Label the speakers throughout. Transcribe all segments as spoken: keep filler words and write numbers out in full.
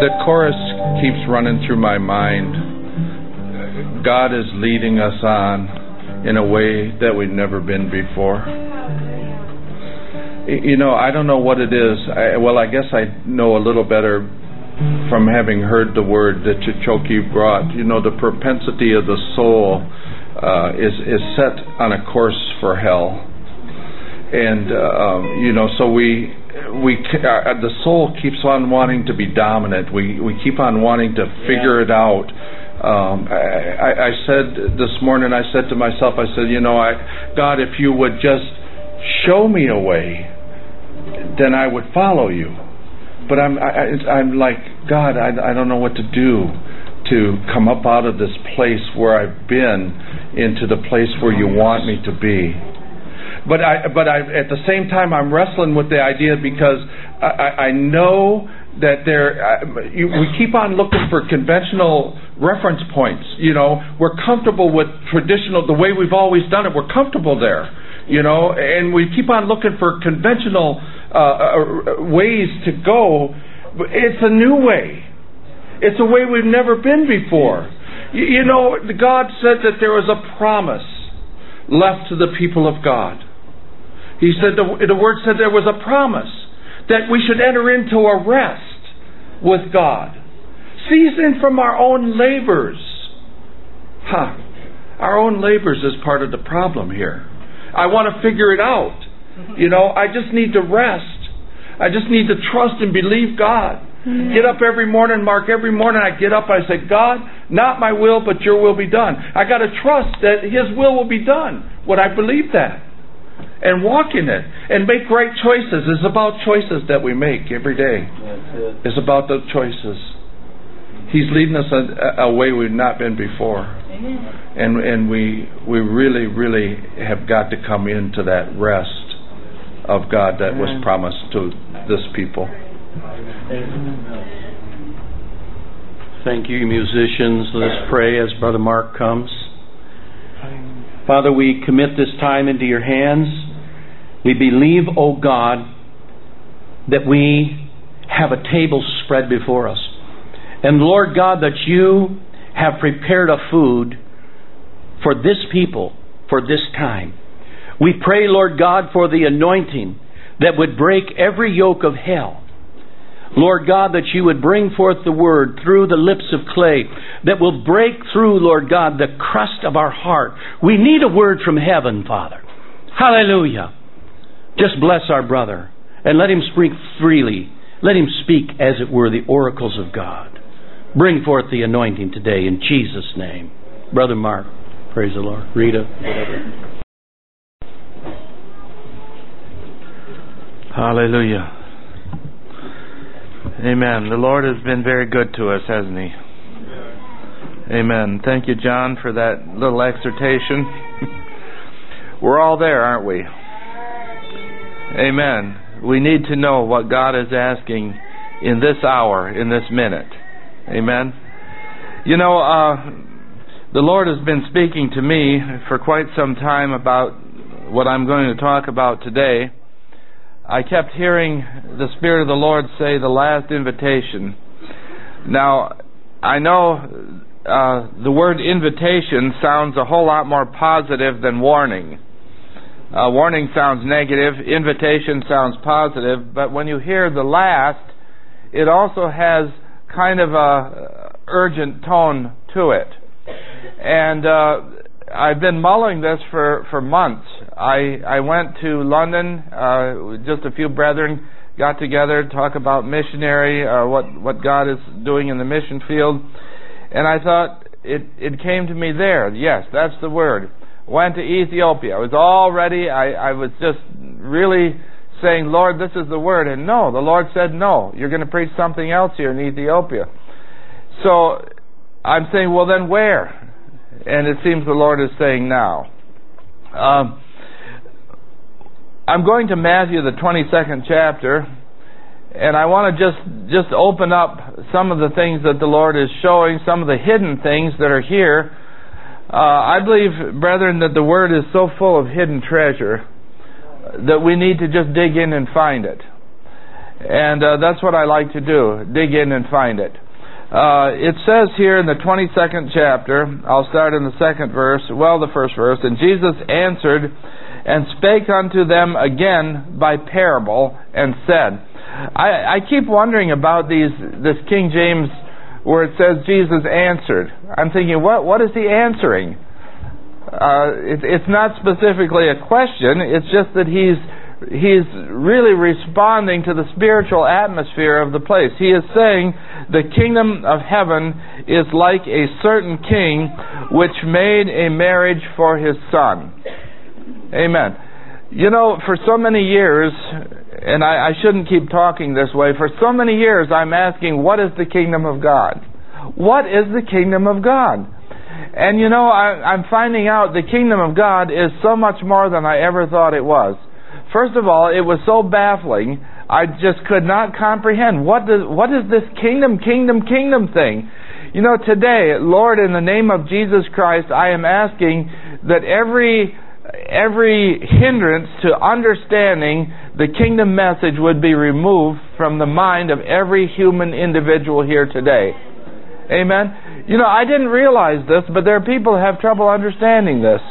Speaker 1: the chorus keeps running through my mind. God is leading us on in a way that we've never been before. You know, I don't know what it is. I, well, I guess I know a little better from having heard the word that Chichoki brought. You know, the propensity of the soul uh, is is set on a course for hell, and uh, um, you know, so we we uh, the soul keeps on wanting to be dominant. We we keep on wanting to figure yeah. it out. Um, I, I said this morning, I said to myself, I said, you know, I, God, if you would just show me a way, then I would follow you. But I'm I, I'm like, God, I, I don't know what to do to come up out of this place where I've been into the place where you want me to be. But I but I at the same time I'm wrestling with the idea because I, I, I know that there uh, you, we keep on looking for conventional reference points. You know, we're comfortable with traditional, the way we've always done it. We're comfortable there. You know, and we keep on looking for conventional uh, uh, ways to go. It's a new way. It's a way we've never been before. You, you know, God said that there was a promise left to the people of God. He said, the, the Word said there was a promise that we should enter into a rest with God. Ceasing from our own labors. Huh. Our own labors is part of the problem here. I want to figure it out. You know, I just need to rest. I just need to trust and believe God. Mm-hmm. Get up every morning, Mark, every morning I get up, I say, God, not my will, but your will be done. I got to trust that His will will be done when I believe that. And walk in it. And make right choices. It's about choices that we make every day. It. It's about those choices. He's leading us a, a way we've not been before. Amen. And and we we really, really have got to come into that rest of God that was promised to this people.
Speaker 2: Thank you, musicians. Let us pray as Brother Mark comes. Father, we commit this time into your hands. We believe, O God, that we have a table spread before us. And Lord God, that you have prepared a food for this people, for this time. We pray, Lord God, for the anointing that would break every yoke of hell. Lord God, that you would bring forth the word through the lips of clay that will break through, Lord God, the crust of our heart. We need a word from heaven, Father. Hallelujah. Just bless our brother and let him speak freely. Let him speak, as it were, the oracles of God. Bring forth the anointing today in Jesus' name. Brother Mark, praise the Lord. Rita, whatever.
Speaker 3: Hallelujah. Amen. The Lord has been very good to us, hasn't He? Amen. Thank you, John, for that little exhortation. We're all there, aren't we? Amen. We need to know what God is asking in this hour, in this minute. Amen. You know, uh, the Lord has been speaking to me for quite some time about what I'm going to talk about today. I kept hearing the Spirit of the Lord say the last invitation. Now, I know uh, the word invitation sounds a whole lot more positive than warning. Uh, warning sounds negative, invitation sounds positive, but when you hear the last, it also has kind of a urgent tone to it. And uh, I've been mulling this for, for months. I, I went to London, uh, just a few brethren got together to talk about missionary, uh, what, what God is doing in the mission field. And I thought, it, it came to me there. Yes, that's the word. Went to Ethiopia. I was all ready. I, I was just really saying, Lord, this is the word. And no, the Lord said, no, you're going to preach something else here in Ethiopia. So I'm saying, well, then where? And it seems the Lord is saying now. Um, I'm going to Matthew, the twenty-second chapter, and I want to just, just open up some of the things that the Lord is showing, some of the hidden things that are here. Uh, I believe, brethren, that the Word is so full of hidden treasure that we need to just dig in and find it. And uh, that's what I like to do, dig in and find it. Uh, it says here in the twenty-second chapter, I'll start in the second verse, well, the first verse, and Jesus answered and spake unto them again by parable, and said, I, I keep wondering about these this King James where it says Jesus answered. I'm thinking, what what is he answering? Uh, it, it's not specifically a question, it's just that he's He's really responding to the spiritual atmosphere of the place. He is saying the kingdom of heaven is like a certain king which made a marriage for his son. Amen. You know, for so many years, and I, I shouldn't keep talking this way, for so many years I'm asking, what is the kingdom of God? What is the kingdom of God? And you know, I, I'm finding out the kingdom of God is so much more than I ever thought it was. First of all, it was so baffling, I just could not comprehend. What does, what is this kingdom, kingdom, kingdom thing? You know, today, Lord, in the name of Jesus Christ, I am asking that every every hindrance to understanding the kingdom message would be removed from the mind of every human individual here today. Amen? You know, I didn't realize this, but there are people who have trouble understanding this.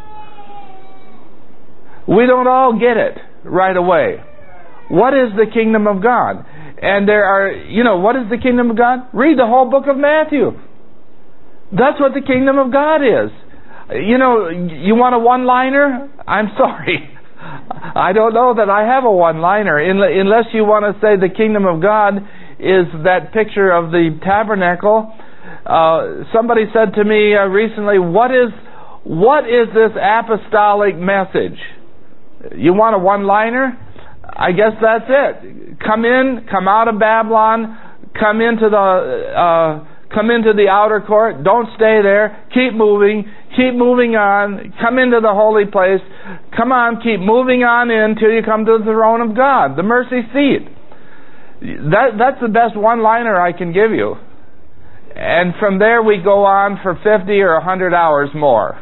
Speaker 3: We don't all get it right away. What is the kingdom of God? And there are, you know, what is the kingdom of God? Read the whole book of Matthew. That's what the kingdom of God is. You know, you want a one-liner? I'm sorry. I don't know that I have a one-liner. Unless you want to say the kingdom of God is that picture of the tabernacle. Uh, somebody said to me uh, recently, what is, what is this apostolic message? You want a one-liner? I guess that's it. Come in, come out of Babylon, come into the uh, come into the outer court. Don't stay there. Keep moving. Keep moving on. Come into the holy place. Come on, keep moving on in till you come to the throne of God, the mercy seat. That that's the best one-liner I can give you. And from there we go on for fifty or a hundred hours more.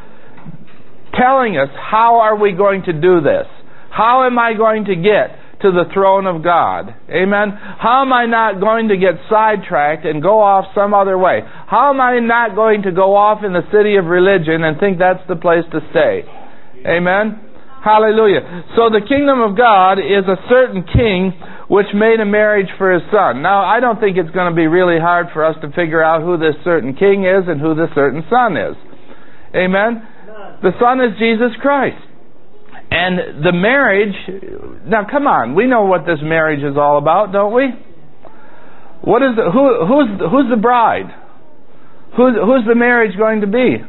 Speaker 3: Telling us, how are we going to do this? How am I going to get to the throne of God? Amen? How am I not going to get sidetracked and go off some other way? How am I not going to go off in the city of religion and think that's the place to stay? Amen? Hallelujah. So the kingdom of God is a certain king which made a marriage for his son. Now, I don't think it's going to be really hard for us to figure out who this certain king is and who this certain son is. Amen? The Son is Jesus Christ. And the marriage, now come on, we know what this marriage is all about, don't we? What is the, who, who's, who's the bride? Who's, who's the marriage going to be?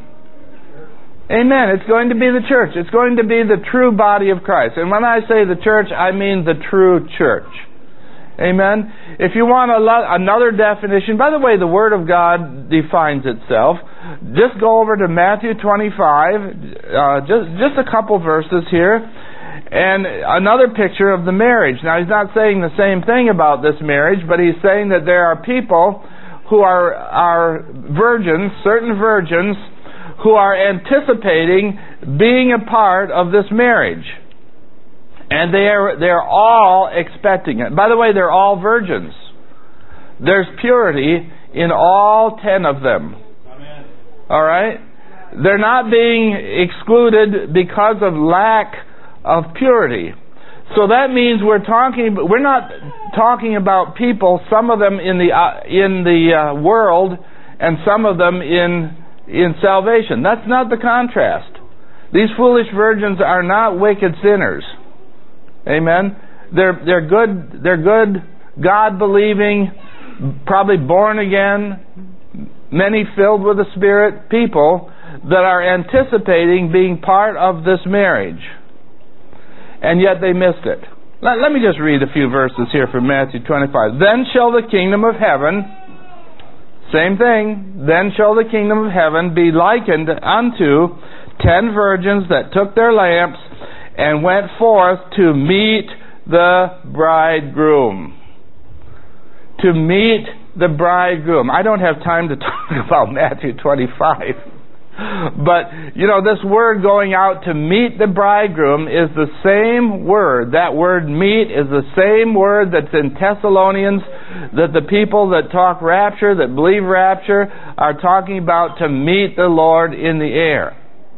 Speaker 3: Amen. It's going to be the church. It's going to be the true body of Christ. And when I say the church, I mean the true church. Amen. If you want a lo- another definition, by the way, the Word of God defines itself. Just go over to Matthew twenty-five, uh, just just a couple verses here, and another picture of the marriage. Now, he's not saying the same thing about this marriage, but he's saying that there are people who are are virgins, certain virgins, who are anticipating being a part of this marriage. And they are they're all expecting it. By the way, they're all virgins. There's purity in all ten of them. Amen. All right? They're not being excluded because of lack of purity. So that means we're talking we're not talking about people, some of them in the uh, in the uh, world and some of them in in salvation. That's not the contrast. These foolish virgins are not wicked sinners. Amen. They're they're good. They're good, God-believing, probably born again, many filled with the Spirit people that are anticipating being part of this marriage, and yet they missed it. Let, let me just read a few verses here from Matthew twenty-five. Then shall the kingdom of heaven, same thing. Then shall the kingdom of heaven be likened unto ten virgins that took their lamps and went forth to meet the bridegroom. To meet the bridegroom. I don't have time to talk about Matthew twenty-five. But, you know, this word going out to meet the bridegroom is the same word. That word meet is the same word that's in Thessalonians, that the people that talk rapture, that believe rapture, are talking about to meet the Lord in the air.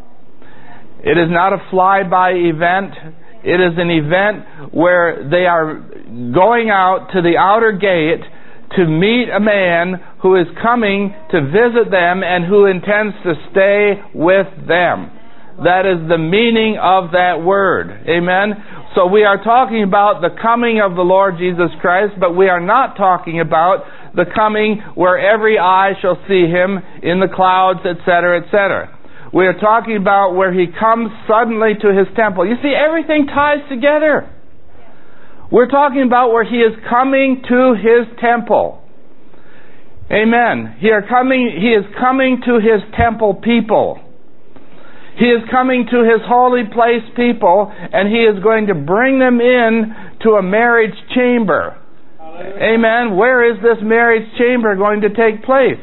Speaker 3: It is not a fly-by event. It is an event where they are going out to the outer gate to meet a man who is coming to visit them and who intends to stay with them. That is the meaning of that word. Amen? So we are talking about the coming of the Lord Jesus Christ, but we are not talking about the coming where every eye shall see Him in the clouds, et cetera, et cetera. We are talking about where He comes suddenly to His temple. You see, everything ties together. We're talking about where He is coming to His temple. Amen. He are coming, He is coming to His temple people. He is coming to His holy place people, and He is going to bring them in to a marriage chamber. Amen. Where is this marriage chamber going to take place?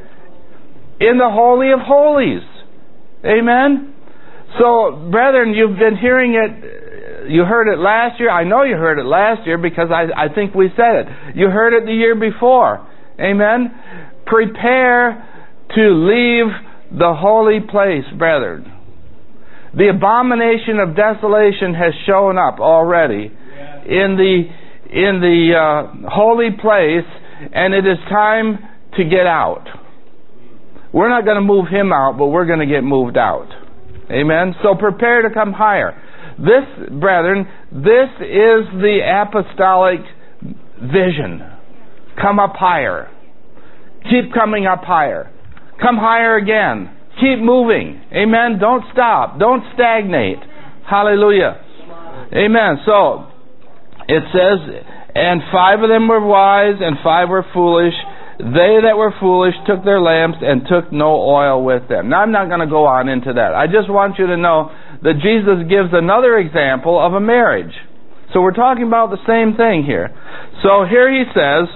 Speaker 3: In the Holy of Holies. Amen. So, brethren, you've been hearing it. You heard it last year. I know you heard it last year because I, I think we said it. You heard it the year before. Amen. Prepare to leave the holy place, brethren. The abomination of desolation has shown up already in the in the uh, holy place, and it is time to get out. We're not going to move him out, but we're going to get moved out. Amen. So prepare to come higher. This, brethren, this is the apostolic vision. Come up higher. Keep coming up higher. Come higher again. Keep moving. Amen. Don't stop. Don't stagnate. Hallelujah. Amen. So, it says, and five of them were wise, and five were foolish. They that were foolish took their lamps and took no oil with them. Now, I'm not going to go on into that. I just want you to know that Jesus gives another example of a marriage. So we're talking about the same thing here. So here he says,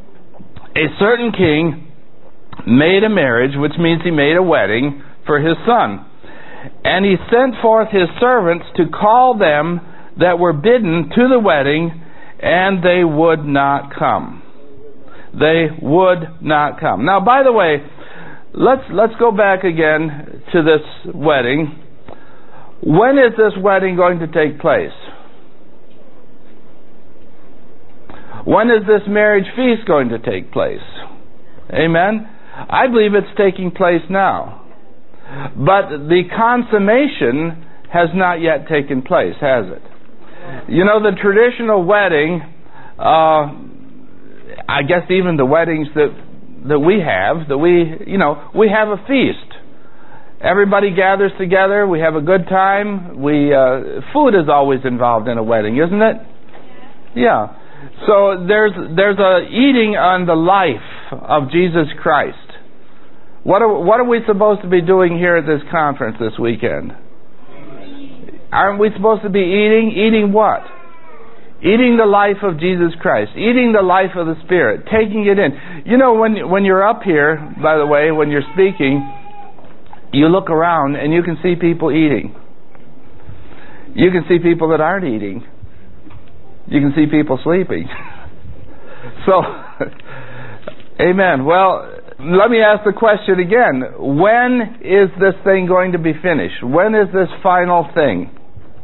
Speaker 3: a certain king made a marriage, which means he made a wedding for his son. And he sent forth his servants to call them that were bidden to the wedding, and they would not come. They would not come. Now, by the way, let's let's go back again to this wedding. When is this wedding going to take place? When is this marriage feast going to take place? Amen? I believe it's taking place now. But the consummation has not yet taken place, has it? You know, the traditional wedding, uh, I guess even the weddings that that we have, that we, you know, we have a feast. Everybody gathers together. We have a good time. We uh, food is always involved in a wedding, isn't it? Yeah. So there's there's a eating on the life of Jesus Christ. What are what are we supposed to be doing here at this conference this weekend? Aren't we supposed to be eating? Eating what? Eating the life of Jesus Christ. Eating the life of the Spirit. Taking it in. You know, when when you're up here, by the way, when you're speaking, you look around and you can see people eating. You can see people that aren't eating. You can see people sleeping. So, amen. Well, let me ask the question again. When is this thing going to be finished? When is this final thing?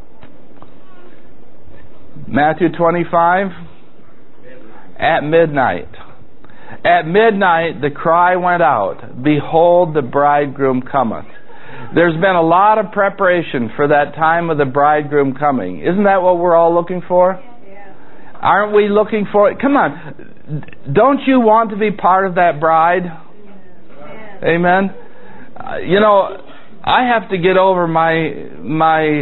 Speaker 3: Matthew twenty-five? At midnight. At midnight the cry went out, behold, the bridegroom cometh. There's been a lot of preparation for that time of the bridegroom coming. Isn't that what we're all looking for? Aren't we looking for it? Come on. Don't you want to be part of that bride? Amen. Uh, you know, I have to get over my my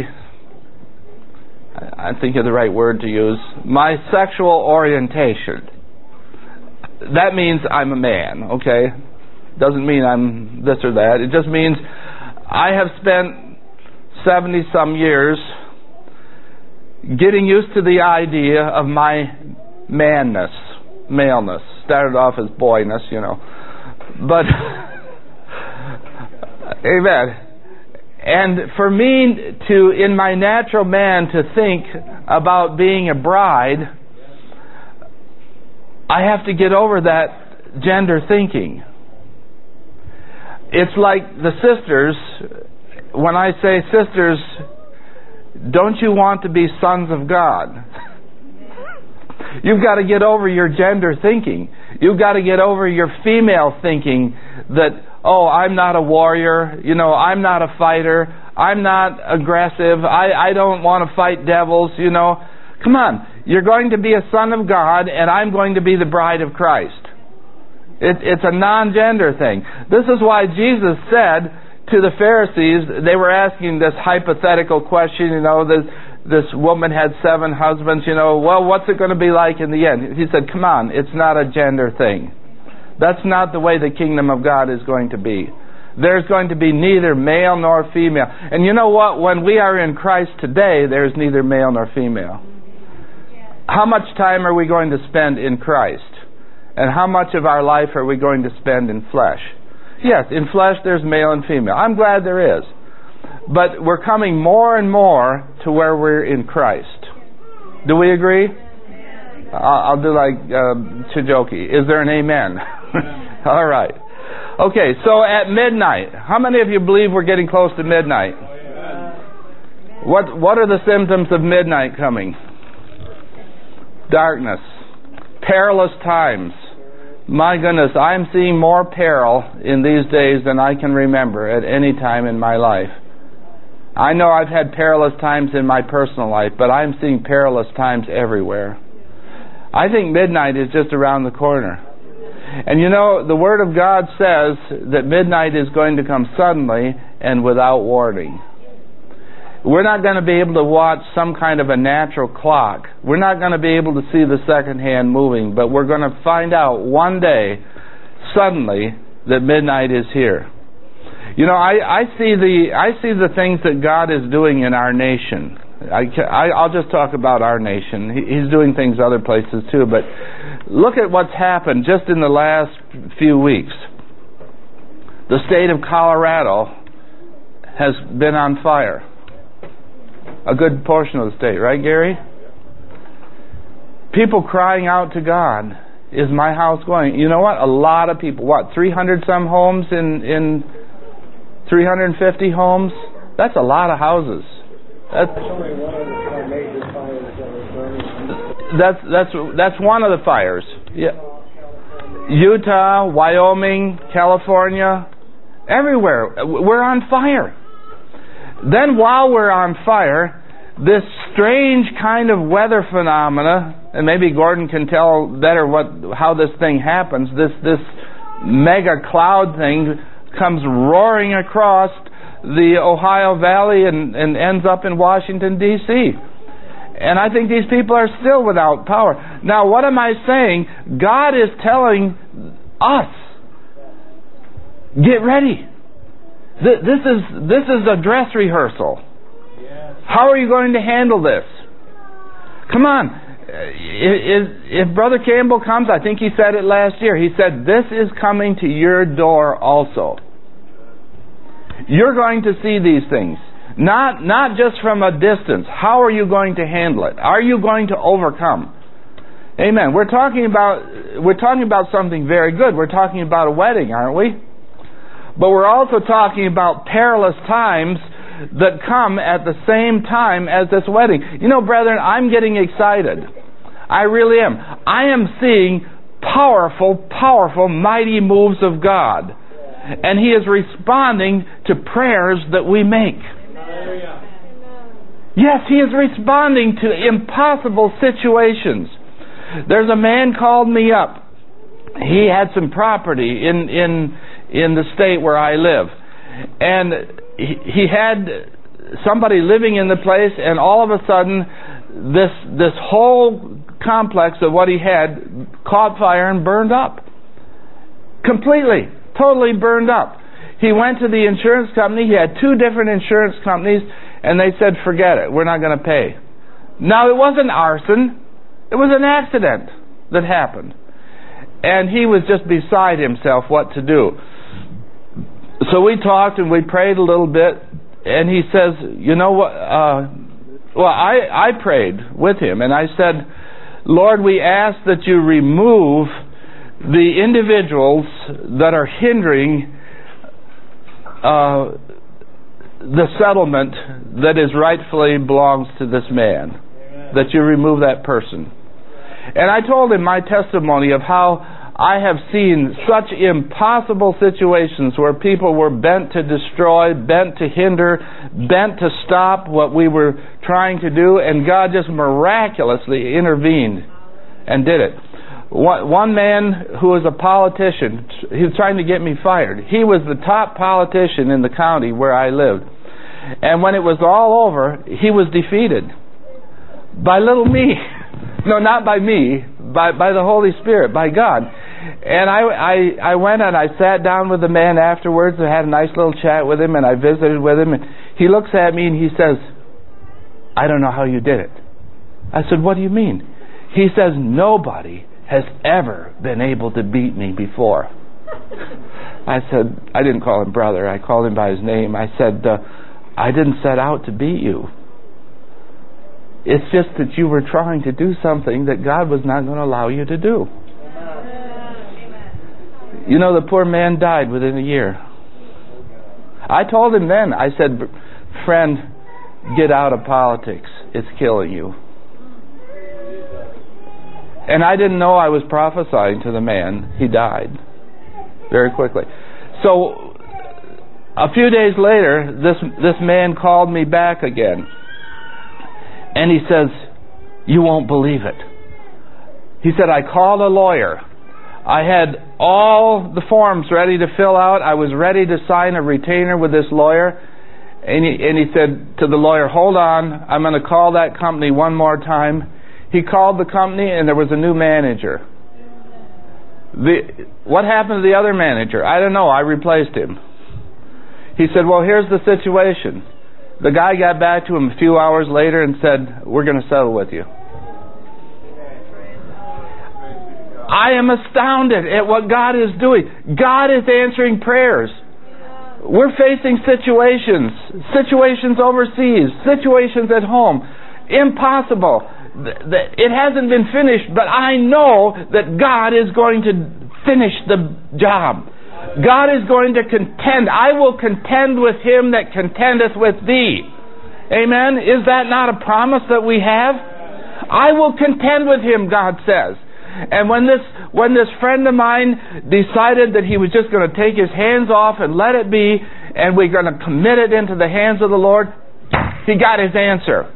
Speaker 3: I think of the right word to use, my sexual orientation. That means I'm a man, okay? Doesn't mean I'm this or that. It just means I have spent seventy some years getting used to the idea of my manness, maleness. Started off as boyness, you know. But Amen. And for me to, in my natural man, to think about being a bride, I have to get over that gender thinking. It's like the sisters, when I say sisters, don't you want to be sons of God? You've got to get over your gender thinking. You've got to get over your female thinking that, oh, I'm not a warrior, you know, I'm not a fighter, I'm not aggressive, I, I don't want to fight devils, you know. Come on, you're going to be a son of God, and I'm going to be the bride of Christ. It, it's a non-gender thing. This is why Jesus said to the Pharisees, they were asking this hypothetical question, you know, this, this woman had seven husbands, you know, well, what's it going to be like in the end? He said, come on, it's not a gender thing. That's not the way the kingdom of God is going to be. There's going to be neither male nor female. And you know what? When we are in Christ today, there's neither male nor female. How much time are we going to spend in Christ? And how much of our life are we going to spend in flesh? Yes, in flesh there's male and female. I'm glad there is. But we're coming more and more to where we're in Christ. Do we agree? I'll, I'll do like uh, Chijoki. Is there an amen? All right. Okay, so at midnight, how many of you believe we're getting close to midnight? What What are the symptoms of midnight coming? Darkness. Perilous times. My goodness, I'm seeing more peril in these days than I can remember at any time in my life. I know I've had perilous times in my personal life, but I'm seeing perilous times everywhere. I think midnight is just around the corner. And you know, the Word of God says that midnight is going to come suddenly and without warning. We're not going to be able to watch some kind of a natural clock. We're not going to be able to see the second hand moving, but we're going to find out one day, suddenly, that midnight is here. You know, I, I see the I see the things that God is doing in our nation. I, I, I'll just talk about our nation. He, he's doing things other places too, but look at what's happened just in the last few weeks. The state of Colorado has been on fire. A good portion of the state, right, Gary? People crying out to God, is my house going? You know what? A lot of people, what, three hundred some homes in, in three hundred fifty homes? That's a lot of houses. That's, that's, that's, that's one of the fires. Yeah. Utah, Wyoming, California, everywhere. We're on fire. Then while we're on fire, this strange kind of weather phenomena, and maybe Gordon can tell better what how this thing happens, this this mega cloud thing comes roaring across the Ohio Valley and, and ends up in Washington, D C And I think these people are still without power. Now, what am I saying? God is telling us, get ready. This is this is a dress rehearsal. How are you going to handle this? Come on. If, if Brother Campbell comes, I think he said it last year, he said, this is coming to your door also. You're going to see these things. Not, not just from a distance. How are you going to handle it? Are you going to overcome? Amen. We're talking about we're talking about something very good. We're talking about a wedding, aren't we? But we're also talking about perilous times that come at the same time as this wedding. You know, brethren, I'm getting excited. I really am. I am seeing powerful, powerful, mighty moves of God. And He is responding to prayers that we make. Yes, He is responding to impossible situations. There's a man called me up. He had some property in in in the state where I live. And he, he had somebody living in the place, and all of a sudden this this whole complex of what he had caught fire and burned up. Completely, totally burned up. He went to the insurance company. He had two different insurance companies, and they said, forget it, we're not going to pay. Now, it wasn't arson. It was an accident that happened. And he was just beside himself what to do. so we talked and we prayed a little bit, and he says, you know what, uh, well, I, I prayed with him, and I said, Lord, we ask that you remove the individuals that are hindering uh, the settlement that is rightfully belongs to this man. Amen. That you remove that person. And I told him my testimony of how I have seen such impossible situations where people were bent to destroy, bent to hinder, bent to stop what we were trying to do, and God just miraculously intervened and did it. One man who was a politician, he was trying to get me fired. He was the top politician in the county where I lived. And when it was all over, he was defeated by little me. No, not by me, by by the Holy Spirit, by God. And I, I, I went and I sat down with the man afterwards and had a nice little chat with him, and I visited with him. And he looks at me and he says, I don't know how you did it. I said, what do you mean? He says, nobody has ever been able to beat me before. I said, I didn't call him brother. I called him by his name. I said, uh, I didn't set out to beat you. It's just that you were trying to do something that God was not going to allow you to do. You know, the poor man died within a year. I told him then, I said, friend, get out of politics. It's killing you. And I didn't know I was prophesying to the man. He died very quickly. So a few days later, this this man called me back again. And he says, you won't believe it. He said, I called a lawyer. I had all the forms ready to fill out. I was ready to sign a retainer with this lawyer. And he, and he said to the lawyer, hold on, I'm going to call that company one more time. He called the company and there was a new manager. The, what happened to the other manager? I don't know. I replaced him. He said, well, here's the situation. The guy got back to him a few hours later and said, we're going to settle with you. I am astounded at what God is doing. God is answering prayers. We're facing situations, situations overseas, situations at home. Impossible. It hasn't been finished, but I know that God is going to finish the job. God is going to contend. I will contend with him that contendeth with thee. Amen? Is that not a promise that we have? I will contend with him, God says. And when this when this friend of mine decided that he was just going to take his hands off and let it be, and we're going to commit it into the hands of the Lord, he got his answer.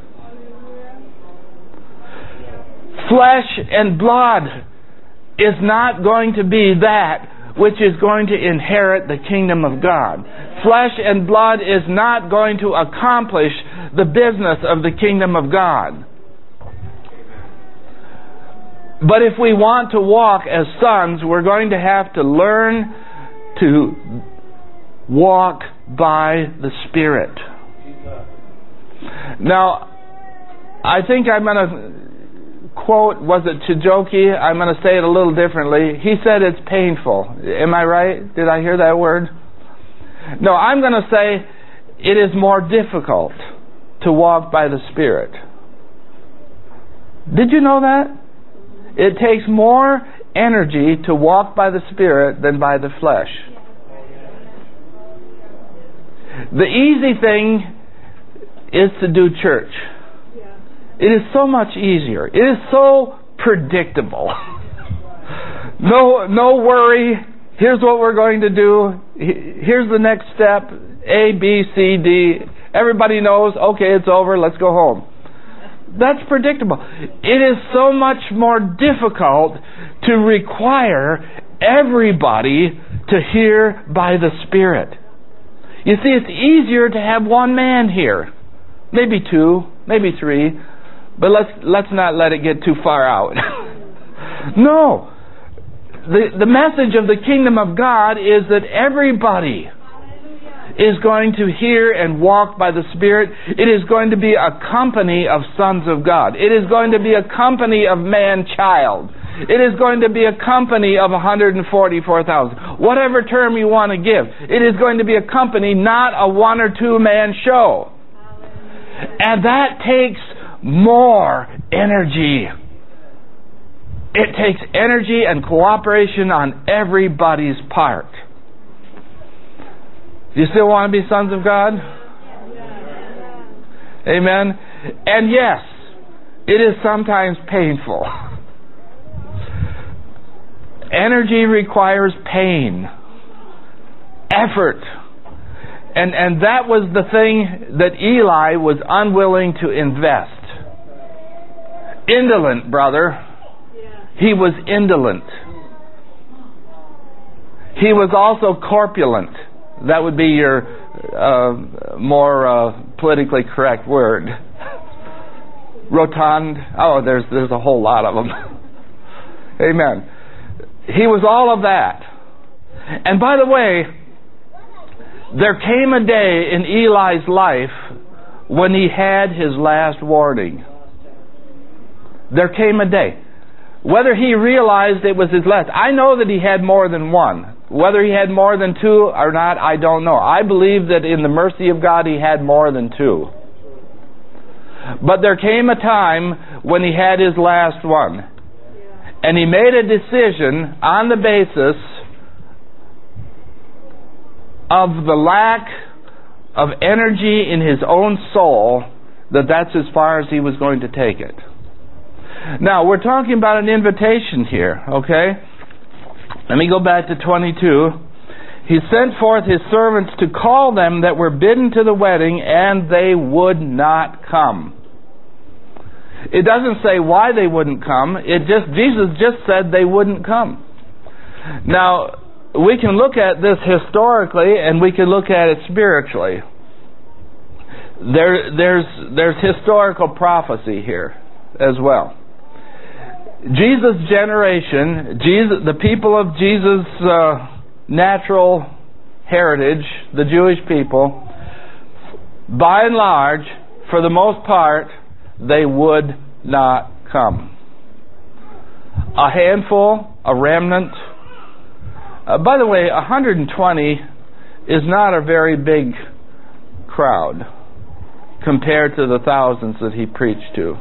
Speaker 3: Flesh and blood is not going to be that which is going to inherit the kingdom of God. Flesh and blood is not going to accomplish the business of the kingdom of God. But if we want to walk as sons, we're going to have to learn to walk by the Spirit. Now, I think I'm going to quote, was it Chijoki? I'm going to say it a little differently. He said it's painful. Am I right? Did I hear that word? No, I'm going to say it is more difficult to walk by the Spirit. Did you know that? It takes more energy to walk by the Spirit than by the flesh. The easy thing is to do church. It is so much easier. It is so predictable. No, no worry. Here's what we're going to do. Here's the next step. A, B, C, D. Everybody knows, okay, it's over. Let's go home. That's predictable. It is so much more difficult to require everybody to hear by the Spirit. You see, it's easier to have one man here. Maybe two, maybe three. But let's let's not let it get too far out. No. The the message of the kingdom of God is that everybody is going to hear and walk by the Spirit. It is going to be a company of sons of God. It is going to be a company of man-child. It is going to be a company of one hundred forty-four thousand. Whatever term you want to give. It is going to be a company, not a one or two man show. And that takes more energy. It takes energy and cooperation on everybody's part. Do you still want to be sons of God? Amen. And yes, it is sometimes painful. Energy requires pain, effort. And and that was the thing that Eli was unwilling to invest. Indolent, brother. He was indolent. He was also corpulent. That would be your uh, more uh, politically correct word. Rotund. Oh, there's there's a whole lot of them. Amen. He was all of that. And by the way, there came a day in Eli's life when he had his last warning. There came a day. Whether he realized it was his last. I know that he had more than one. Whether he had more than two or not, I don't know. I believe that in the mercy of God he had more than two. But there came a time when he had his last one. And he made a decision on the basis of the lack of energy in his own soul, that that's as far as he was going to take it. Now, we're talking about an invitation here, okay? Let me go back to twenty-two. He sent forth his servants to call them that were bidden to the wedding, and they would not come. It doesn't say why they wouldn't come. It just Jesus just said they wouldn't come. Now, we can look at this historically, and we can look at it spiritually. There, there's there's historical prophecy here as well. Jesus' generation, Jesus, the people of Jesus' uh, natural heritage, the Jewish people, by and large, for the most part, they would not come. A handful, a remnant. Uh, by the way, one hundred twenty is not a very big crowd compared to the thousands that he preached to.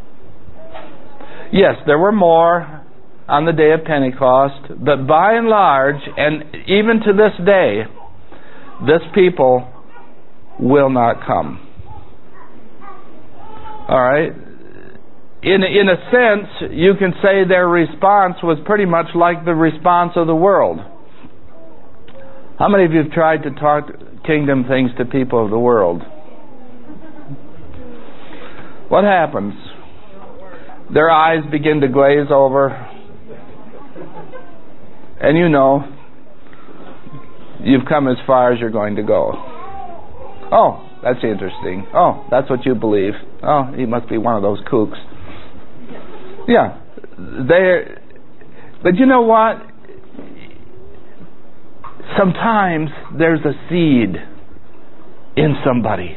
Speaker 3: Yes, there were more on the day of Pentecost, but by and large, and even to this day, this people will not come. All right? In, in a sense, you can say their response was pretty much like the response of the world. How many of you have tried to talk kingdom things to people of the world? What happens? Their eyes begin to glaze over. And you know, you've come as far as you're going to go. Oh, that's interesting. Oh, that's what you believe. Oh, he must be one of those kooks. Yeah. They're, but you know what? Sometimes there's a seed in somebody.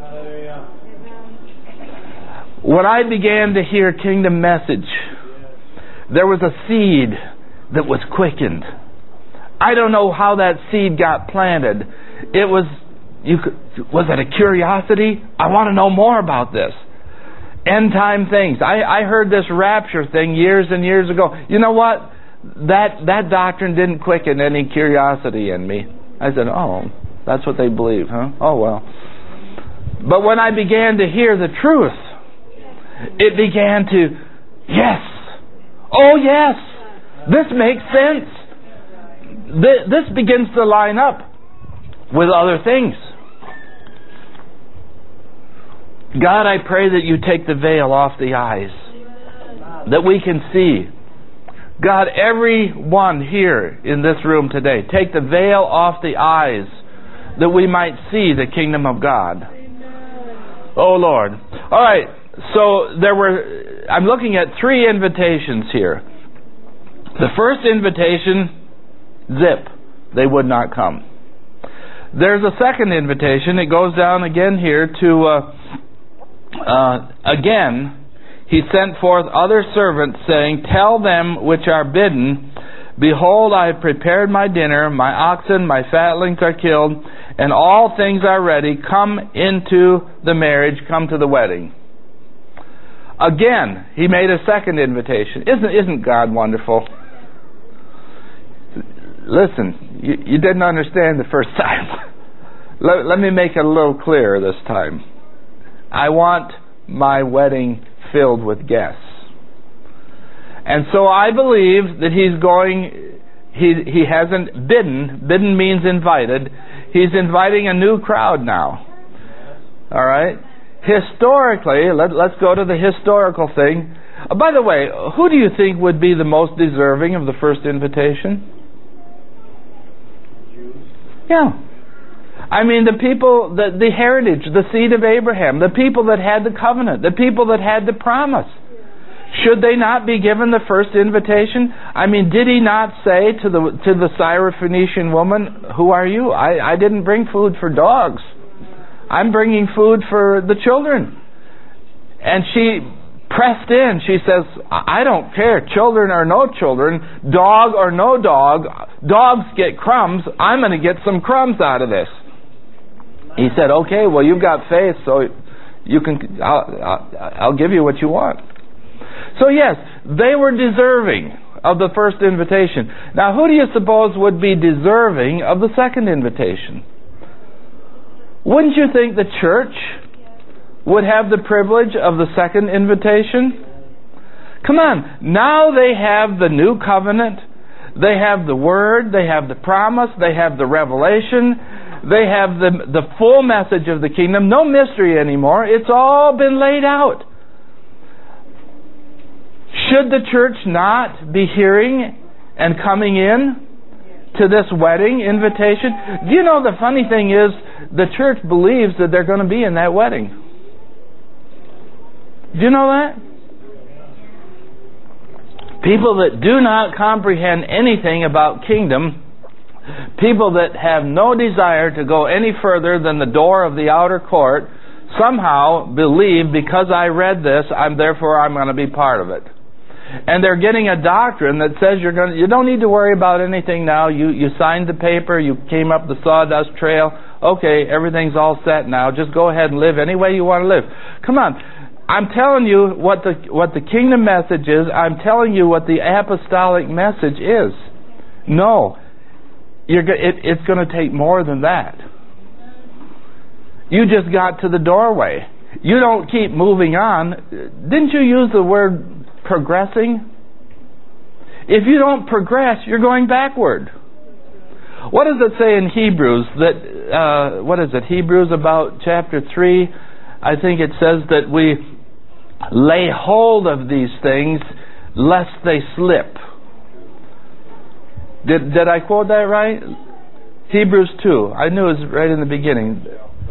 Speaker 3: When I began to hear kingdom message, there was a seed that was quickened. I don't know how that seed got planted. It was, you could, was it a curiosity? I want to know more about this. End time things. I, I heard this rapture thing years and years ago. You know what? That that doctrine didn't quicken any curiosity in me. I said, oh, that's what they believe, huh? Oh, well. But when I began to hear the truth, it began to, yes. Oh, yes. This makes sense. This begins to line up with other things. God, I pray that you take the veil off the eyes, that we can see. God, everyone here in this room today, take the veil off the eyes, that we might see the kingdom of God. Oh, Lord. All right. So there were, I'm looking at three invitations here. The first invitation, zip, they would not come. There's a second invitation. It goes down again here to, uh, uh, again, he sent forth other servants, saying, Tell them which are bidden, Behold, I have prepared my dinner, my oxen, my fatlings are killed, and all things are ready. Come into the marriage, come to the wedding. Again, he made a second invitation. Isn't, isn't God wonderful? Listen, you, you didn't understand the first time. let, let me make it a little clearer this time. I want my wedding filled with guests. And so I believe that he's going, he, he hasn't bidden. Bidden means invited. He's inviting a new crowd now. All right? Historically, let, let's go to the historical thing. Uh, by the way, who do you think would be the most deserving of the first invitation? Jews. Yeah. I mean, the people, the, the heritage, the seed of Abraham, the people that had the covenant, the people that had the promise. Should they not be given the first invitation? I mean, did he not say to the to the Syrophoenician woman, Who are you? I, I didn't bring food for dogs. I'm bringing food for the children. And she pressed in. She says, I don't care, children or no children, dog or no dog, dogs get crumbs. I'm going to get some crumbs out of this. He said, okay, well, you've got faith, so you can. I'll, I'll, I'll give you what you want. So yes, they were deserving of the first invitation. Now, who do you suppose would be deserving of the second invitation? Wouldn't you think the church would have the privilege of the second invitation? Come on, now they have the new covenant, they have the word, they have the promise, they have the revelation, they have the, the full message of the kingdom, no mystery anymore, it's all been laid out. Should the church not be hearing and coming in to this wedding invitation? Do you know the funny thing is, the church believes that they're going to be in that wedding. Do you know that? People that do not comprehend anything about kingdom, people that have no desire to go any further than the door of the outer court, somehow believe, because I read this, I'm therefore I'm going to be part of it. And they're getting a doctrine that says you're going to, you don't need to worry about anything now. You you signed the paper, you came up the sawdust trail. Okay, everything's all set now. Just go ahead and live any way you want to live. Come on. I'm telling you what the what the kingdom message is. I'm telling you what the apostolic message is. No. You're it, it's going to take more than that. You just got to the doorway. You don't keep moving on. Didn't you use the word progressing? If you don't progress, you're going backward. What does it say in Hebrews? That uh, what is it? Hebrews about chapter three. I think it says that we lay hold of these things lest they slip. Did did I quote that right? Hebrews two. I knew it was right in the beginning.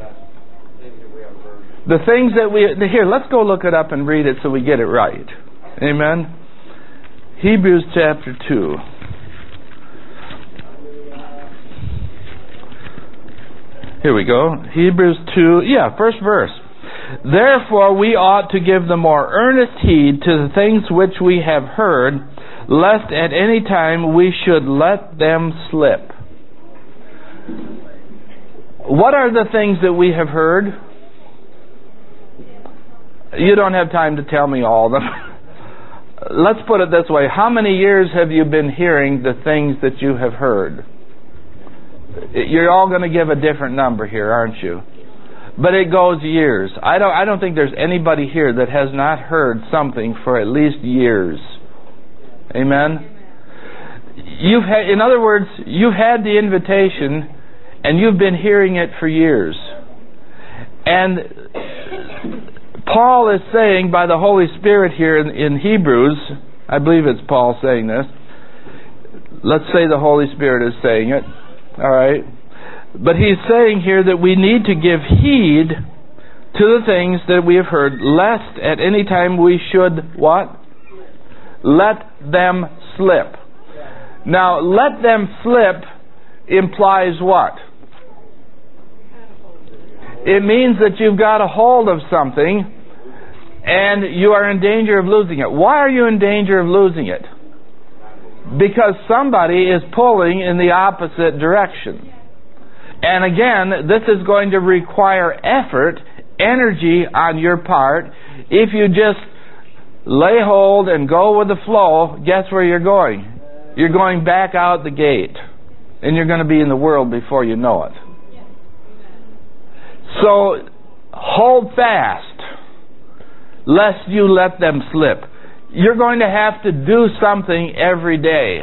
Speaker 3: The things that we... Here, let's go look it up and read it so we get it right. Amen? Hebrews chapter two. Here we go. Hebrews two. Yeah, first verse. Therefore we ought to give the more earnest heed to the things which we have heard, lest at any time we should let them slip. What are the things that we have heard? You don't have time to tell me all of them. Let's put it this way. How many years have you been hearing the things that you have heard? You're all going to give a different number here, aren't you? But it goes years. I don't I don't think there's anybody here that has not heard something for at least years. Amen? You've had, in other words, you've had the invitation and you've been hearing it for years. And Paul is saying by the Holy Spirit here in, in Hebrews, I believe it's Paul saying this. Let's say the Holy Spirit is saying it. All right. But he's saying here that we need to give heed to the things that we have heard, lest at any time we should, what? Let them slip. Now, let them slip implies what? It means that you've got a hold of something and you are in danger of losing it. Why are you in danger of losing it? Because somebody is pulling in the opposite direction. And again, this is going to require effort, energy on your part. If you just lay hold and go with the flow, guess where you're going? You're going back out the gate. And you're going to be in the world before you know it. So, hold fast, lest you let them slip. You're going to have to do something every day.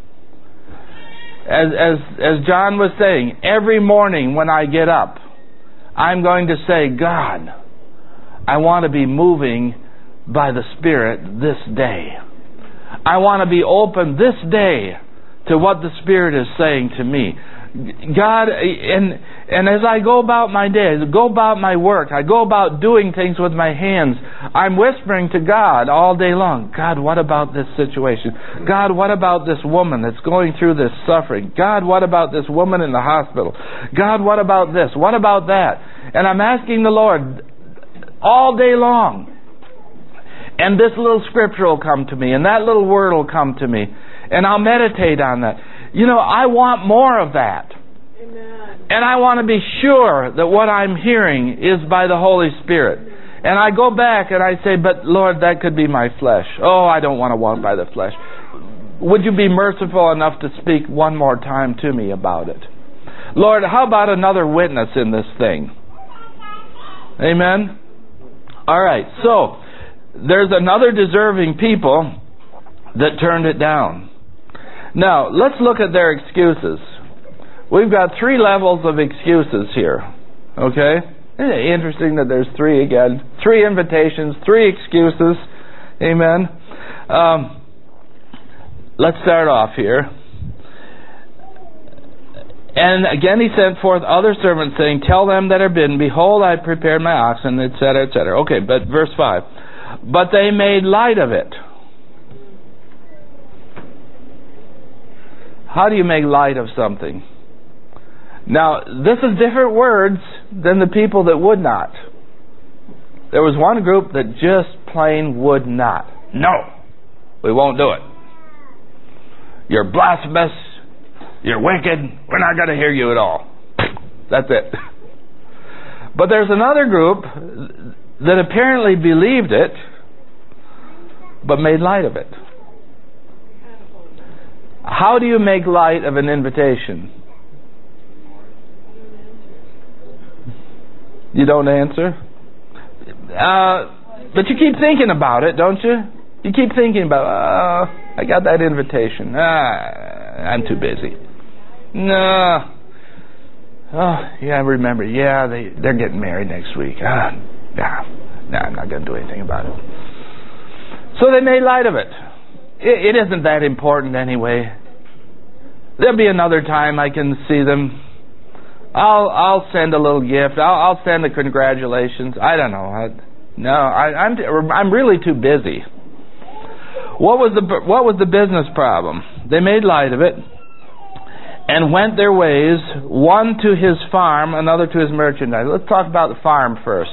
Speaker 3: As, as, as John was saying, every morning when I get up, I'm going to say, God, I want to be moving by the Spirit this day. I want to be open this day to what the Spirit is saying to me. God, and and as I go about my day, go about my work, I go about doing things with my hands, I'm whispering to God all day long, God, what about this situation? God, what about this woman that's going through this suffering? God, what about this woman in the hospital? God, what about this? What about that? And I'm asking the Lord all day long. And this little scripture will come to me, and that little word will come to me, and I'll meditate on that. You know, I want more of that. Amen. And I want to be sure that what I'm hearing is by the Holy Spirit. And I go back and I say, but Lord, that could be my flesh. Oh, I don't want to walk by the flesh. Would you be merciful enough to speak one more time to me about it? Lord, how about another witness in this thing? Amen? All right, so there's another deserving people that turned it down. Now, let's look at their excuses. We've got three levels of excuses here. Okay? Isn't it interesting that there's three again? Three invitations, three excuses. Amen? Um, let's start off here. And again he sent forth other servants, saying, tell them that are bidden, behold, I prepared my oxen, et cetera, et cetera. Okay, but verse five. But they made light of it. How do you make light of something? Now, this is different words than the people that would not. There was one group that just plain would not. No, we won't do it. You're blasphemous. You're wicked. We're not going to hear you at all. That's it. But there's another group that apparently believed it, but made light of it. How do you make light of an invitation? You don't answer? Uh, but you keep thinking about it, don't you? You keep thinking about, uh, I got that invitation. Ah, I'm too busy. No. Oh, yeah, I remember. Yeah, they, they're getting married next week. Ah, nah, nah, I'm not going to do anything about it. So they made light of it. It, it isn't that important anyway. There'll be another time I can see them. I'll I'll send a little gift. I'll I'll send the congratulations. I don't know. I, no, I, I'm I'm really too busy. What was the what was the business problem? They made light of it and went their ways, one to his farm, another to his merchandise. Let's talk about the farm first.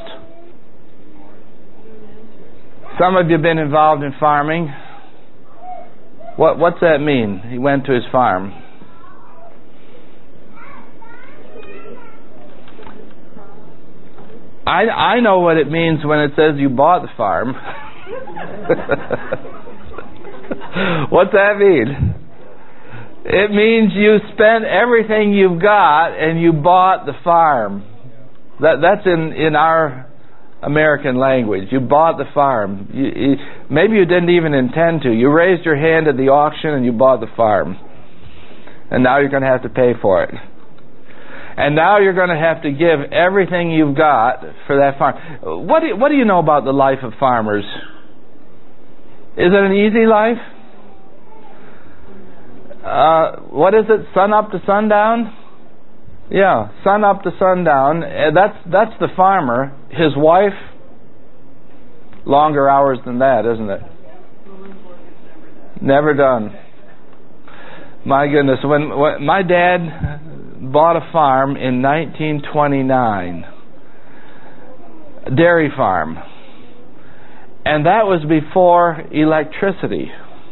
Speaker 3: Some of you have been involved in farming. What what's that mean? He went to his farm. I, I know what it means when it says you bought the farm. What's that mean? It means you spent everything you've got and you bought the farm. That that's in, in our American language. You bought the farm. You, you, maybe you didn't even intend to. You raised your hand at the auction and you bought the farm. And now you're going to have to pay for it. And now you're going to have to give everything you've got for that farm. What do you, what do you know about the life of farmers? Is it an easy life? Uh, what is it? Sun up to sundown? Yeah, sun up to sundown. Uh, that's that's the farmer. His wife, longer hours than that, isn't it? Never done. My goodness, when, when my dad bought a farm in nineteen twenty-nine, a dairy farm, And that was before electricity.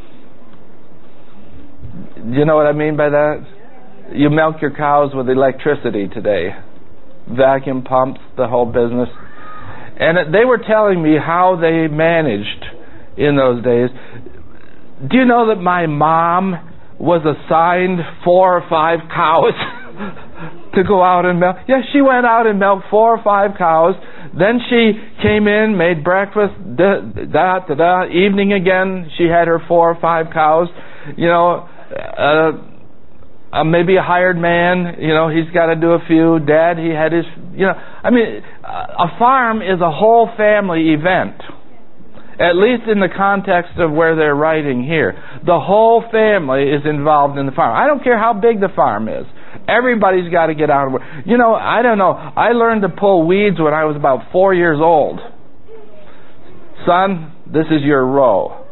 Speaker 3: Do you know what I mean by that? You milk your cows with electricity today. Vacuum pumps, the whole business. And they were telling me how they managed in those days. Do you know that my mom was assigned four or five cows to go out and milk? Yes, she went out and milked four or five cows. Then she came in, made breakfast, da, da, da, da. Evening again, she had her four or five cows. You know, uh, uh, maybe a hired man, you know, he's got to do a few. Dad, he had his, you know. I mean, a farm is a whole family event. At least in the context of where they're writing here. The whole family is involved in the farm. I don't care how big the farm is. Everybody's got to get out of work. You know, I don't know. I learned to pull weeds when I was about four years old. Son, this is your row.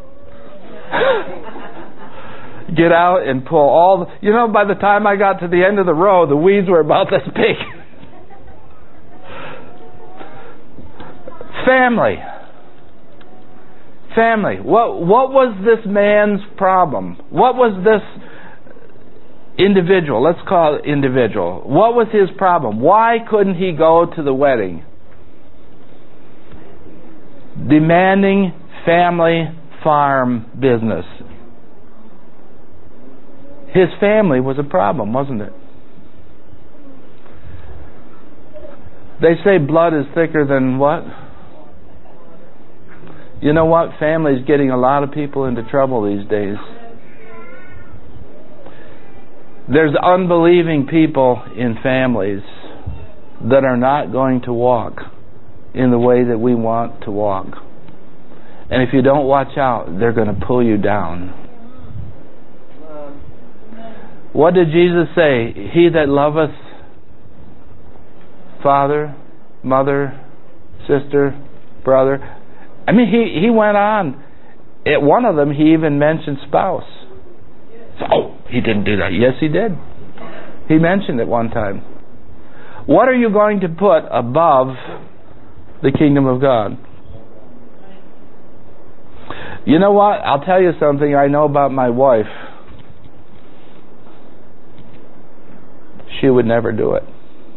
Speaker 3: Get out and pull all the... You know, by the time I got to the end of the row, the weeds were about this big. Family. Family. What, what was this man's problem? What was this individual? Let's call it individual. What was his problem? Why couldn't he go to the wedding? Demanding family farm business. His family was a problem, wasn't it? They say blood is thicker than what? You know what? Family's getting a lot of people into trouble these days. There's unbelieving people in families that are not going to walk in the way that we want to walk. And if you don't watch out, they're going to pull you down. What did Jesus say? He that loveth father, mother, sister, brother. I mean, he, he went on. At one of them, he even mentioned spouse. So, oh, he didn't do that. Yes, he did. He mentioned it one time. What are you going to put above the kingdom of God? You know what? I'll tell you something I know about my wife. She would never do it.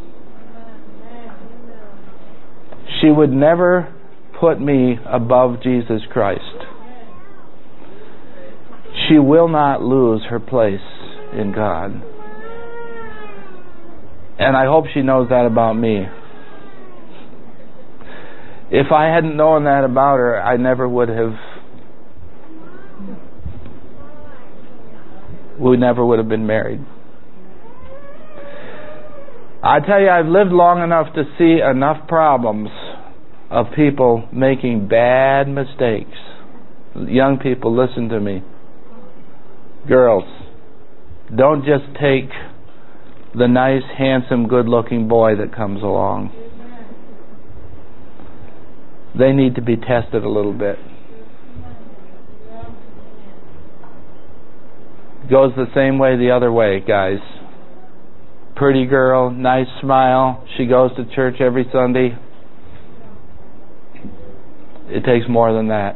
Speaker 3: She would never put me above Jesus Christ. She will not lose her place in God. And I hope she knows that about me. If I hadn't known that about her, I never would have... We never would have been married. I tell you, I've lived long enough to see enough problems of people making bad mistakes. Young people, listen to me. Girls, don't just take the nice, handsome, good-looking boy that comes along. They need to be tested a little bit. It goes the same way the other way, guys. Pretty girl, nice smile. She goes to church every Sunday. It takes more than that.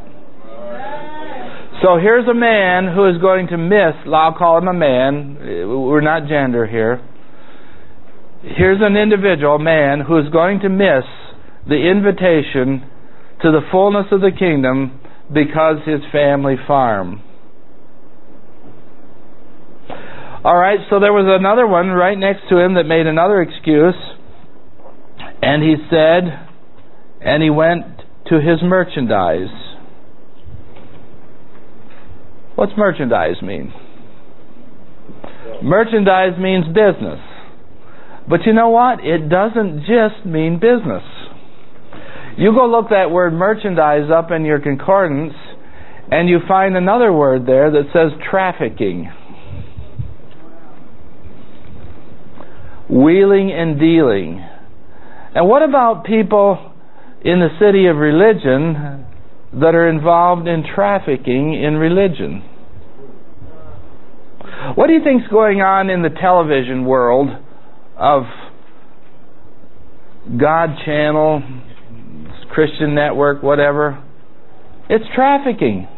Speaker 3: So here's a man who is going to miss, I'll call him a man, we're not gender here. Here's an individual, man, who is going to miss the invitation to the fullness of the kingdom because his family farm. Alright, so there was another one right next to him that made another excuse. And he said, and he went to his merchandise. What's merchandise mean? Merchandise means business. But you know what? It doesn't just mean business. You go look that word merchandise up in your concordance, and you find another word there that says trafficking. Wheeling and dealing. And what about people in the city of religion that are involved in trafficking in religion? What do you think's going on in the television world of God Channel, Christian Network, whatever? It's trafficking.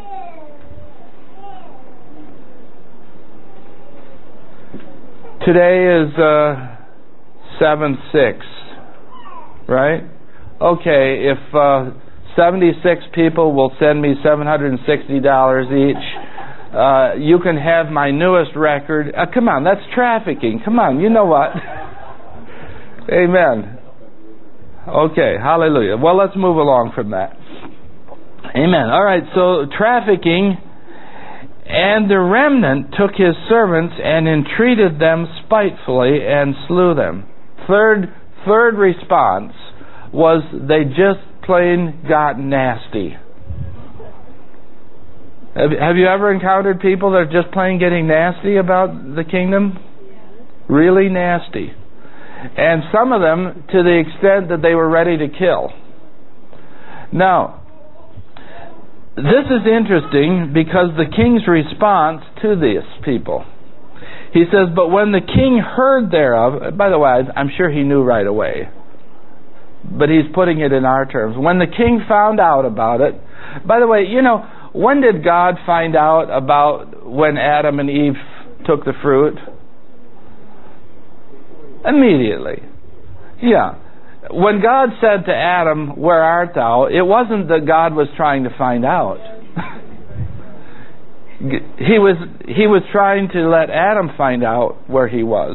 Speaker 3: Today is uh, seven six, right? Okay, if uh, seventy-six people will send me seven hundred sixty dollars each, uh, you can have my newest record. Uh, come on, that's trafficking. Come on, you know what? Amen. Okay, hallelujah. Well, let's move along from that. Amen. All right, so trafficking, and the remnant took his servants and entreated them spitefully and slew them. Third, third response was they just plain got nasty. Have, have you ever encountered people that are just plain getting nasty about the kingdom? Really nasty. And some of them to the extent that they were ready to kill. Now, this is interesting because the king's response to these people. He says, but when the king heard thereof, by the way, I'm sure he knew right away, but he's putting it in our terms. When the king found out about it, by the way, you know, when did God find out about when Adam and Eve took the fruit? Immediately. Yeah. When God said to Adam, where art thou? It wasn't that God was trying to find out. he was he was trying to let Adam find out where he was.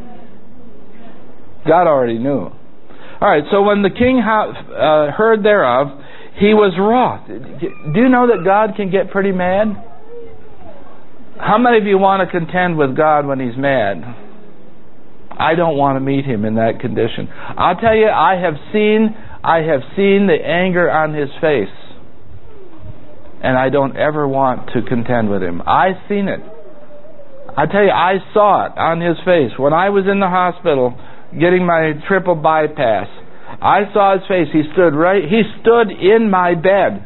Speaker 3: God already knew. All right, so when the king uh, heard thereof, he was wroth. Do you know that God can get pretty mad? How many of you want to contend with God when he's mad? I don't want to meet him in that condition. I'll tell you, I have seen I have seen the anger on his face, and I don't ever want to contend with him. I've seen it. I tell you, I saw it on his face when I was in the hospital getting my triple bypass. I saw his face. He stood right. He stood in my bed.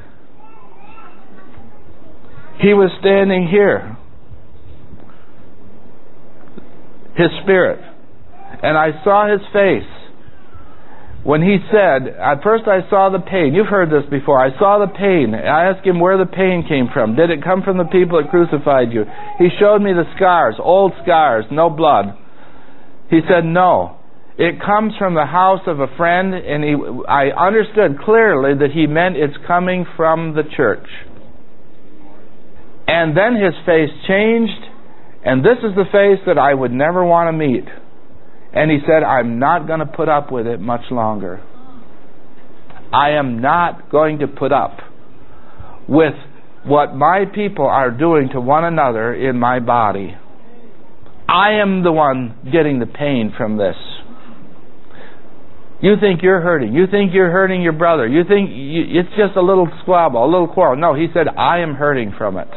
Speaker 3: He was standing here. His spirit. And I saw his face when he said, at first I saw the pain. You've heard this before. I saw the pain. I asked him where the pain came from. Did it come from the people that crucified you? He showed me the scars, old scars, no blood. He said, no. It comes from the house of a friend, and he, I understood clearly that he meant it's coming from the church. And then his face changed, and this is the face that I would never want to meet. And he said, I'm not going to put up with it much longer. I am not going to put up with what my people are doing to one another in my body. I am the one getting the pain from this. You think you're hurting. You think you're hurting your brother. You think you, it's just a little squabble, a little quarrel. No, he said, I am hurting from it.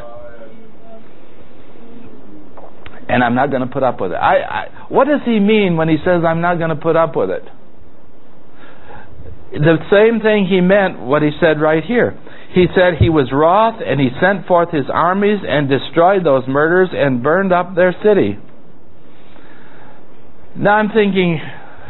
Speaker 3: And I'm not going to put up with it. I, I, what does he mean when he says I'm not going to put up with it? The same thing he meant what he said right here. He said he was wroth, and he sent forth his armies and destroyed those murderers and burned up their city. Now I'm thinking,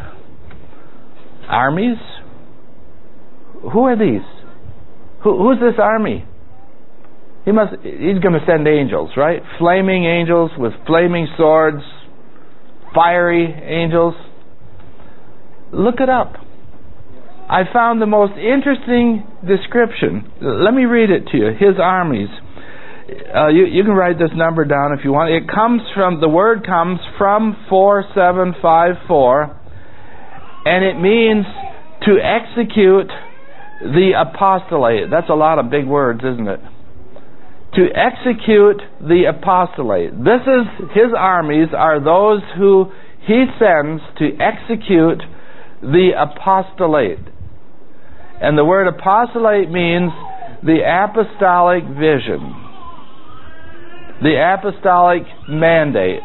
Speaker 3: armies? Who are these? Who, who's this army? He must. He's going to send angels, right? Flaming angels with flaming swords, fiery angels. Look it up. I found the most interesting description. Let me read it to you. His armies. Uh, you, you can write this number down if you want. It comes from, the word comes from four seven five four, and it means to execute the apostolate. That's a lot of big words, isn't it? To execute the apostolate. This is, his armies are those who he sends to execute the apostolate. And the word apostolate means the apostolic vision, the apostolic mandate.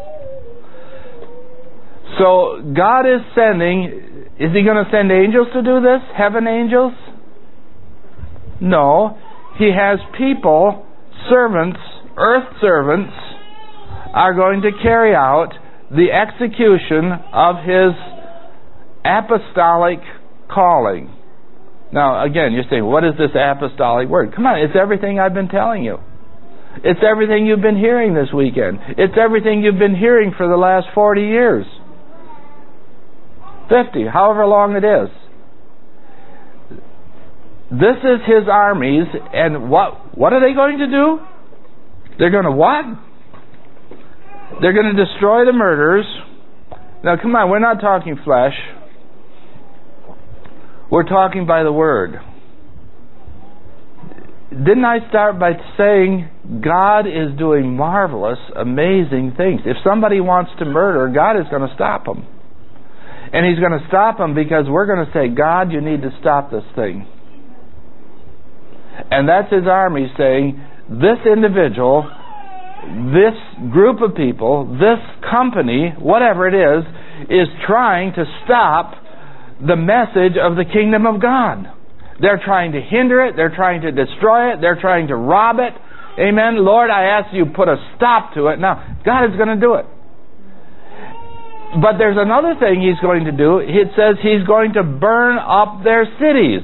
Speaker 3: So God is sending, is he going to send angels to do this? Heaven angels? No. He has people, servants, earth servants, are going to carry out the execution of his apostolic calling. Now, again, you're saying, what is this apostolic word? Come on, it's everything I've been telling you. It's everything you've been hearing this weekend. It's everything you've been hearing for the last forty years. fifty, however long it is. This is His armies, and what what are they going to do? They're going to what? They're going to destroy the murderers. Now, come on, we're not talking flesh. We're talking by the Word. Didn't I start by saying God is doing marvelous, amazing things? If somebody wants to murder, God is going to stop them. And He's going to stop them because we're going to say, God, you need to stop this thing. And that's His army saying, this individual, this group of people, this company, whatever it is, is trying to stop the message of the kingdom of God. They're trying to hinder it. They're trying to destroy it. They're trying to rob it. Amen. Lord, I ask you put a stop to it. Now, God is going to do it. But there's another thing He's going to do. It says He's going to burn up their cities.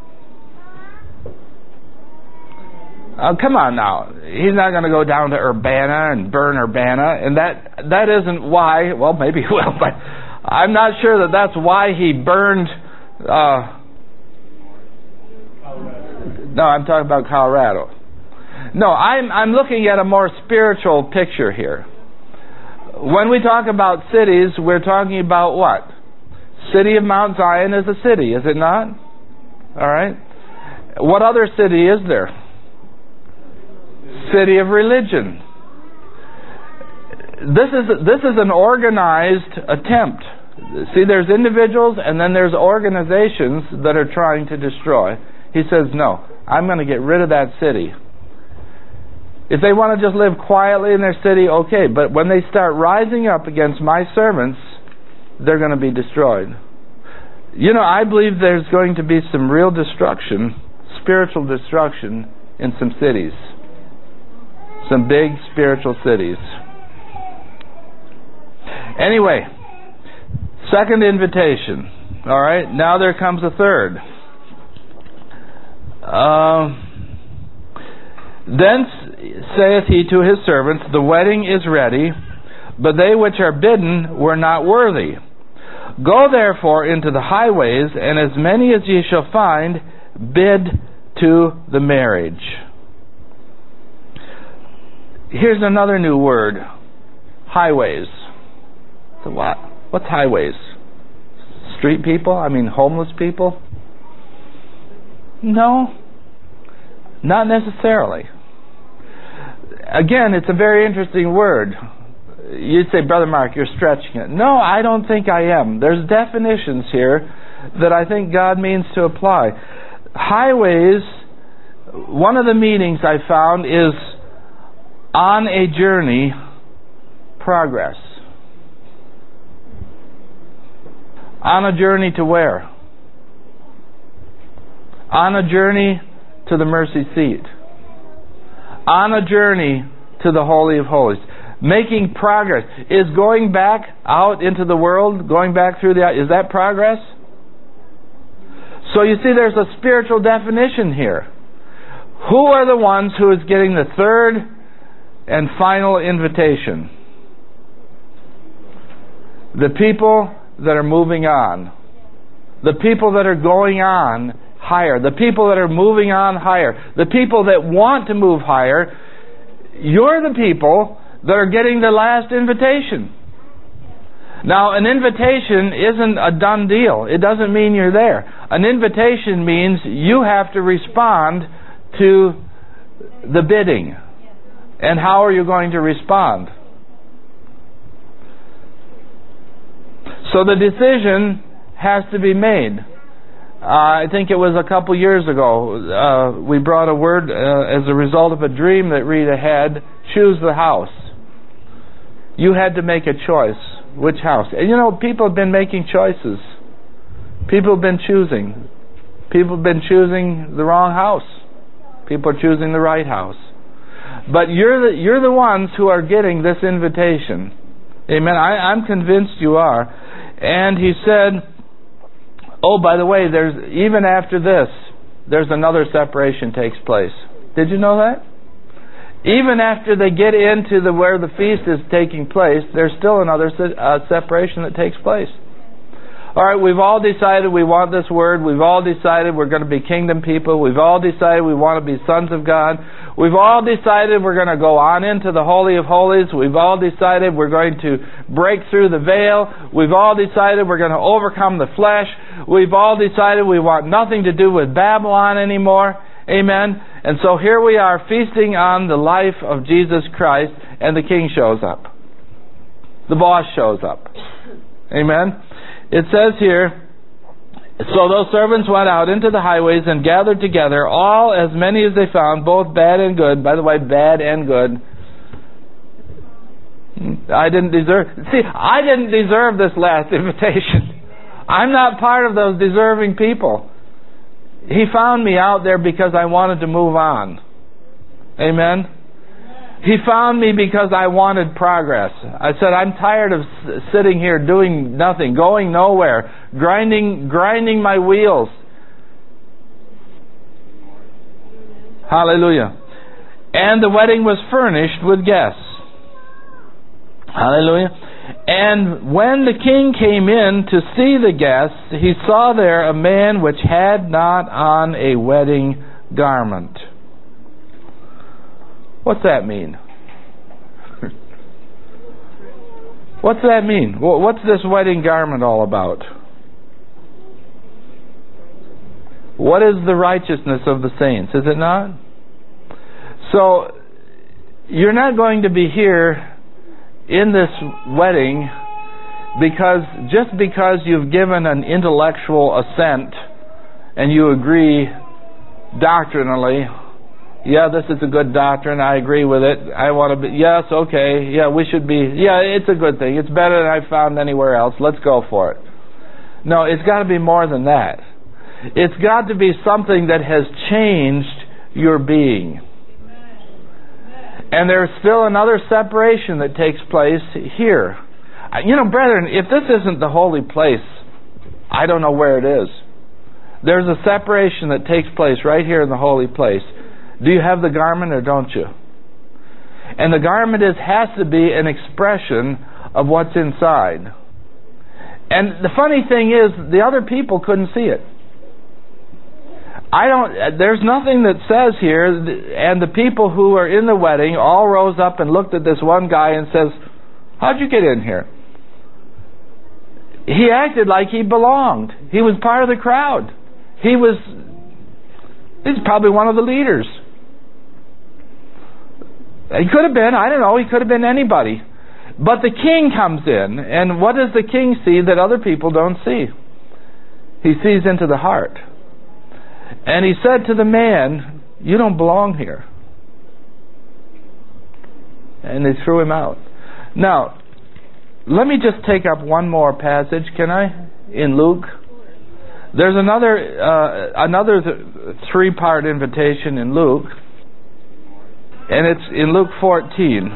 Speaker 3: Uh, come on now. He's not going to go down to Urbana and burn Urbana. And that that isn't why. Well, maybe He will, but I'm not sure that that's why He burned... Uh, no, I'm talking about Colorado. No, I'm I'm looking at a more spiritual picture here. When we talk about cities, we're talking about what? City of Mount Zion is a city, is it not? All right. What other city is there? City of religion. This is this is an organized attempt. See, there's individuals and then there's organizations that are trying to destroy. He says, no, I'm going to get rid of that city. If they want to just live quietly in their city, okay. But when they start rising up against my servants, they're going to be destroyed. You know, I believe there's going to be some real destruction, spiritual destruction, in some cities. Some big spiritual cities. Anyway, second invitation. All right, now there comes a third. Uh, then saith he to his servants, the wedding is ready, but they which are bidden were not worthy. Go therefore into the highways, and as many as ye shall find, bid to the marriage. Here's another new word. Highways. So what? What's highways? Street people? I mean homeless people? No. Not necessarily. Again, it's a very interesting word. You'd say, Brother Mark, you're stretching it. No, I don't think I am. There's definitions here that I think God means to apply. Highways, one of the meanings I found is on a journey, progress. On a journey to where? On a journey to the mercy seat. On a journey to the Holy of Holies. Making progress. Is going back out into the world, going back through the... Is that progress? So you see there's a spiritual definition here. Who are the ones who is getting the third and final invitation? The people that are moving on. The people that are going on higher. The people that are moving on higher. The people that want to move higher. You're the people that are getting the last invitation. Now, an invitation isn't a done deal. It doesn't mean you're there. An invitation means you have to respond to the bidding. And how are you going to respond? So the decision has to be made. Uh, I think it was a couple years ago, uh, we brought a word uh, as a result of a dream that Rita had, choose the house. You had to make a choice. Which house? And you know, people have been making choices. People have been choosing. People have been choosing the wrong house. People are choosing the right house. But you're the, you're the ones who are getting this invitation. Amen. I, I'm convinced you are. And he said, Oh, by the way, there's even after this, there's another separation takes place. Did you know that? Even after they get into the where the feast is taking place, there's still another uh, separation that takes place. All right, we've all decided we want this word. We've all decided we're going to be kingdom people. We've all decided we want to be sons of God. We've all decided we're going to go on into the Holy of Holies. We've all decided we're going to break through the veil. We've all decided we're going to overcome the flesh. We've all decided we want nothing to do with Babylon anymore. Amen. And so here we are feasting on the life of Jesus Christ, and the king shows up. The boss shows up. Amen. It says here, so those servants went out into the highways and gathered together all as many as they found, both bad and good. By the way, bad and good. I didn't deserve... See, I didn't deserve this last invitation. I'm not part of those deserving people. He found me out there because I wanted to move on. Amen? He found me because I wanted progress. I said, I'm tired of s- sitting here doing nothing, going nowhere, grinding, grinding my wheels. Hallelujah. And the wedding was furnished with guests. Hallelujah. And when the king came in to see the guests, he saw there a man which had not on a wedding garment. What's that mean? What's that mean? What's this wedding garment all about? What is the righteousness of the saints, is it not? So, you're not going to be here in this wedding because just because you've given an intellectual assent and you agree doctrinally, yeah, this is a good doctrine, I agree with it, I want to be, yes, okay, yeah, we should be, yeah, it's a good thing, it's better than I've found anywhere else, let's go for it. No, it's got to be more than that. It's got to be something that has changed your being. And there's still another separation that takes place here. You know, brethren, if this isn't the holy place, I don't know where it is. There's a separation that takes place right here in the holy place. Do you have the garment or don't you? And the garment is has to be an expression of what's inside. And the funny thing is, the other people couldn't see it. I don't. There's nothing that says here, and the people who are in the wedding all rose up and looked at this one guy and says, "How'd you get in here?" He acted like he belonged. He was part of the crowd. He was. He's probably one of the leaders. He could have been. I don't know. He could have been anybody. But the king comes in, and what does the king see that other people don't see? He sees into the heart. And he said to the man, "You don't belong here." And they threw him out. Now, let me just take up one more passage, can I? In Luke. There's another uh, another th- three-part invitation in Luke. And it's in Luke fourteen.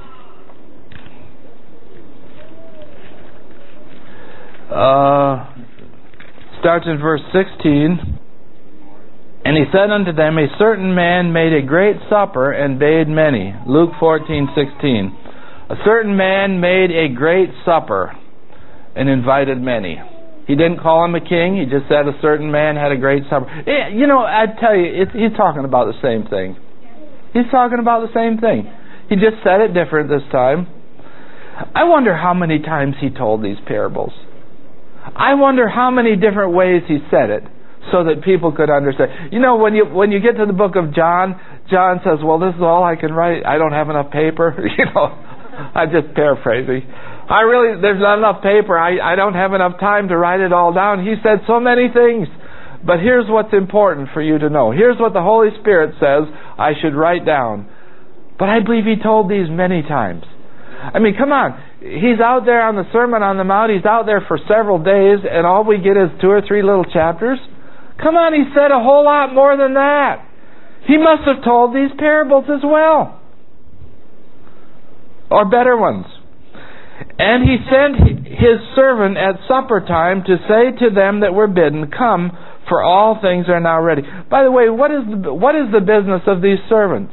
Speaker 3: Uh, starts in verse sixteen. And he said unto them, a certain man made a great supper and bade many. Luke fourteen sixteen. A certain man made a great supper and invited many. He didn't call him a king. He just said a certain man had a great supper. You know, I tell you, it's, he's talking about the same thing. He's talking about the same thing. He just said it different this time. I wonder how many times he told these parables. I wonder how many different ways he said it, so that people could understand. You know, when you when you get to the book of John, John says, well, this is all I can write. I don't have enough paper. You know, I'm just paraphrasing. I really, there's not enough paper. I, I don't have enough time to write it all down. He said so many things. But here's what's important for you to know. Here's what the Holy Spirit says I should write down. But I believe he told these many times. I mean, come on. He's out there on the Sermon on the Mount. He's out there for several days, and all we get is two or three little chapters. Come on, he said a whole lot more than that. He must have told these parables as well. Or better ones. And he sent his servant at supper time to say to them that were bidden, Come, for all things are now ready. By the way, what is the, what is the business of these servants?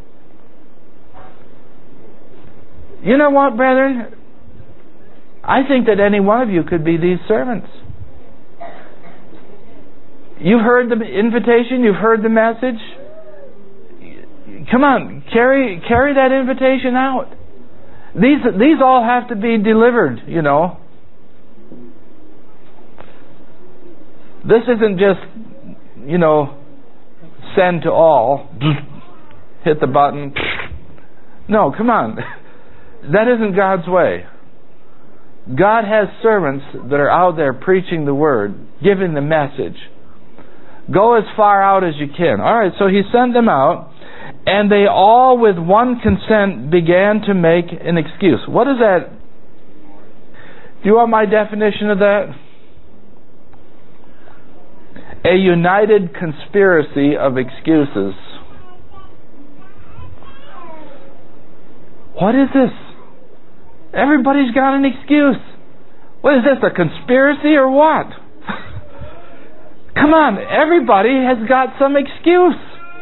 Speaker 3: You know what, brethren? I think that any one of you could be these servants. You've heard the invitation, you've heard the message. Come on, carry carry that invitation out. These these all have to be delivered, you know. This isn't just, you know, send to all, hit the button. No, come on. That isn't God's way. God has servants that are out there preaching the word, giving the message. Go as far out as you can. All right, so he sent them out, and they all with one consent began to make an excuse. What is that? Do you want my definition of that? A united conspiracy of excuses. What is this? Everybody's got an excuse. What is this, a conspiracy or what? Come on, everybody has got some excuse.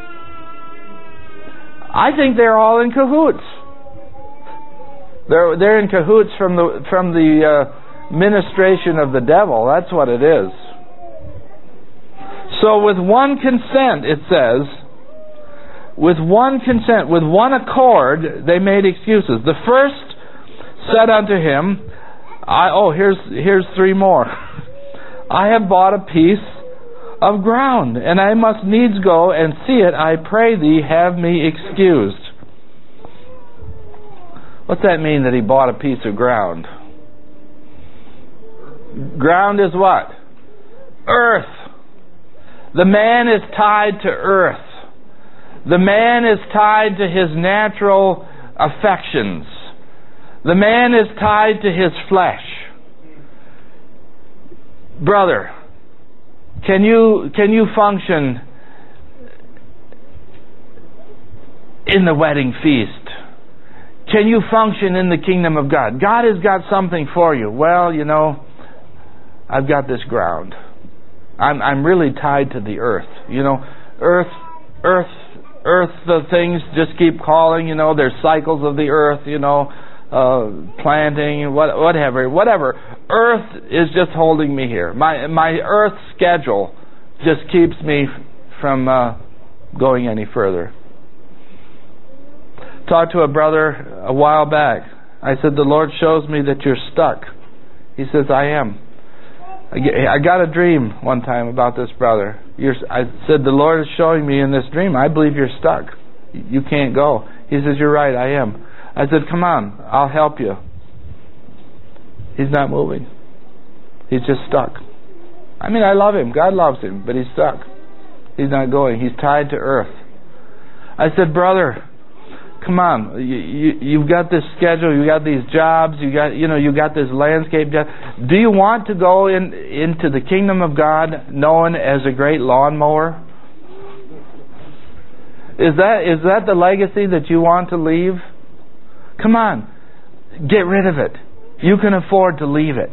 Speaker 3: I think they're all in cahoots. They're they're in cahoots from the from the uh, ministration of the devil. That's what it is. So with one consent, it says, with one consent, with one accord, they made excuses. The first said unto him, I, oh, here's here's three more. I have bought a piece of ground, and I must needs go and see it. I pray thee, have me excused. What's that mean, that he bought a piece of ground? Ground is what? Earth. The man is tied to earth. The man is tied to his natural affections. The man is tied to his flesh. Brother, can you can you function in the wedding feast? Can you function in the kingdom of God? God has got something for you. Well, you know, I've got this ground. I'm I'm really tied to the earth. You know, earth, earth, earth. The things just keep calling. You know, there's cycles of the earth. You know. Uh, planting, what, whatever, whatever. Earth is just holding me here. My my earth schedule just keeps me f- from uh, going any further. Talked to a brother a while back. I said, the Lord shows me that you're stuck. He says, I am. I, I got a dream one time about this brother. You're, I said, the Lord is showing me in this dream, I believe you're stuck. You can't go. He says, you're right, I am. I said, come on, I'll help you. He's not moving. He's just stuck. I mean, I love him. God loves him, but he's stuck. He's not going. He's tied to earth. I said, brother, come on. You, you, you've got this schedule. You got these jobs. You got, you know, you got this landscape job. Do you want to go in into the kingdom of God known as a great lawnmower? Is that is that the legacy that you want to leave? Come on, get rid of it. You can afford to leave it.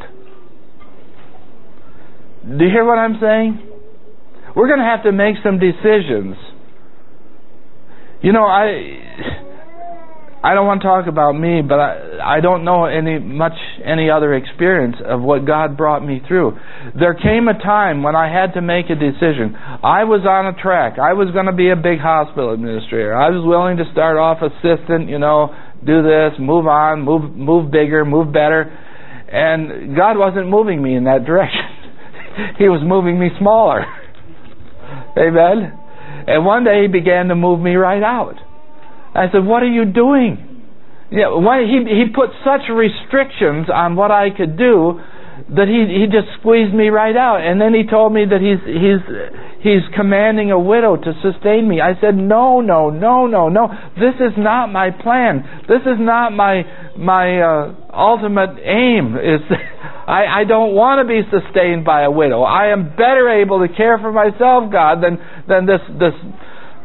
Speaker 3: Do you hear what I'm saying? We're going to have to make some decisions. You know, I I don't want to talk about me, but I, I don't know any much any other experience of what God brought me through. There came a time when I had to make a decision. I was on a track. I was going to be a big hospital administrator. I was willing to start off assistant, you know, do this, move on, move move bigger, move better. And God wasn't moving me in that direction. He was moving me smaller. Amen? And one day He began to move me right out. I said, what are you doing? Yeah, why, he he put such restrictions on what I could do that he he just squeezed me right out. And then He told me that he's he's he's commanding a widow to sustain me. I said, no, no, no, no, no. This is not my plan. This is not my my uh, ultimate aim. Is I I don't want to be sustained by a widow. I am better able to care for myself, God, than than this this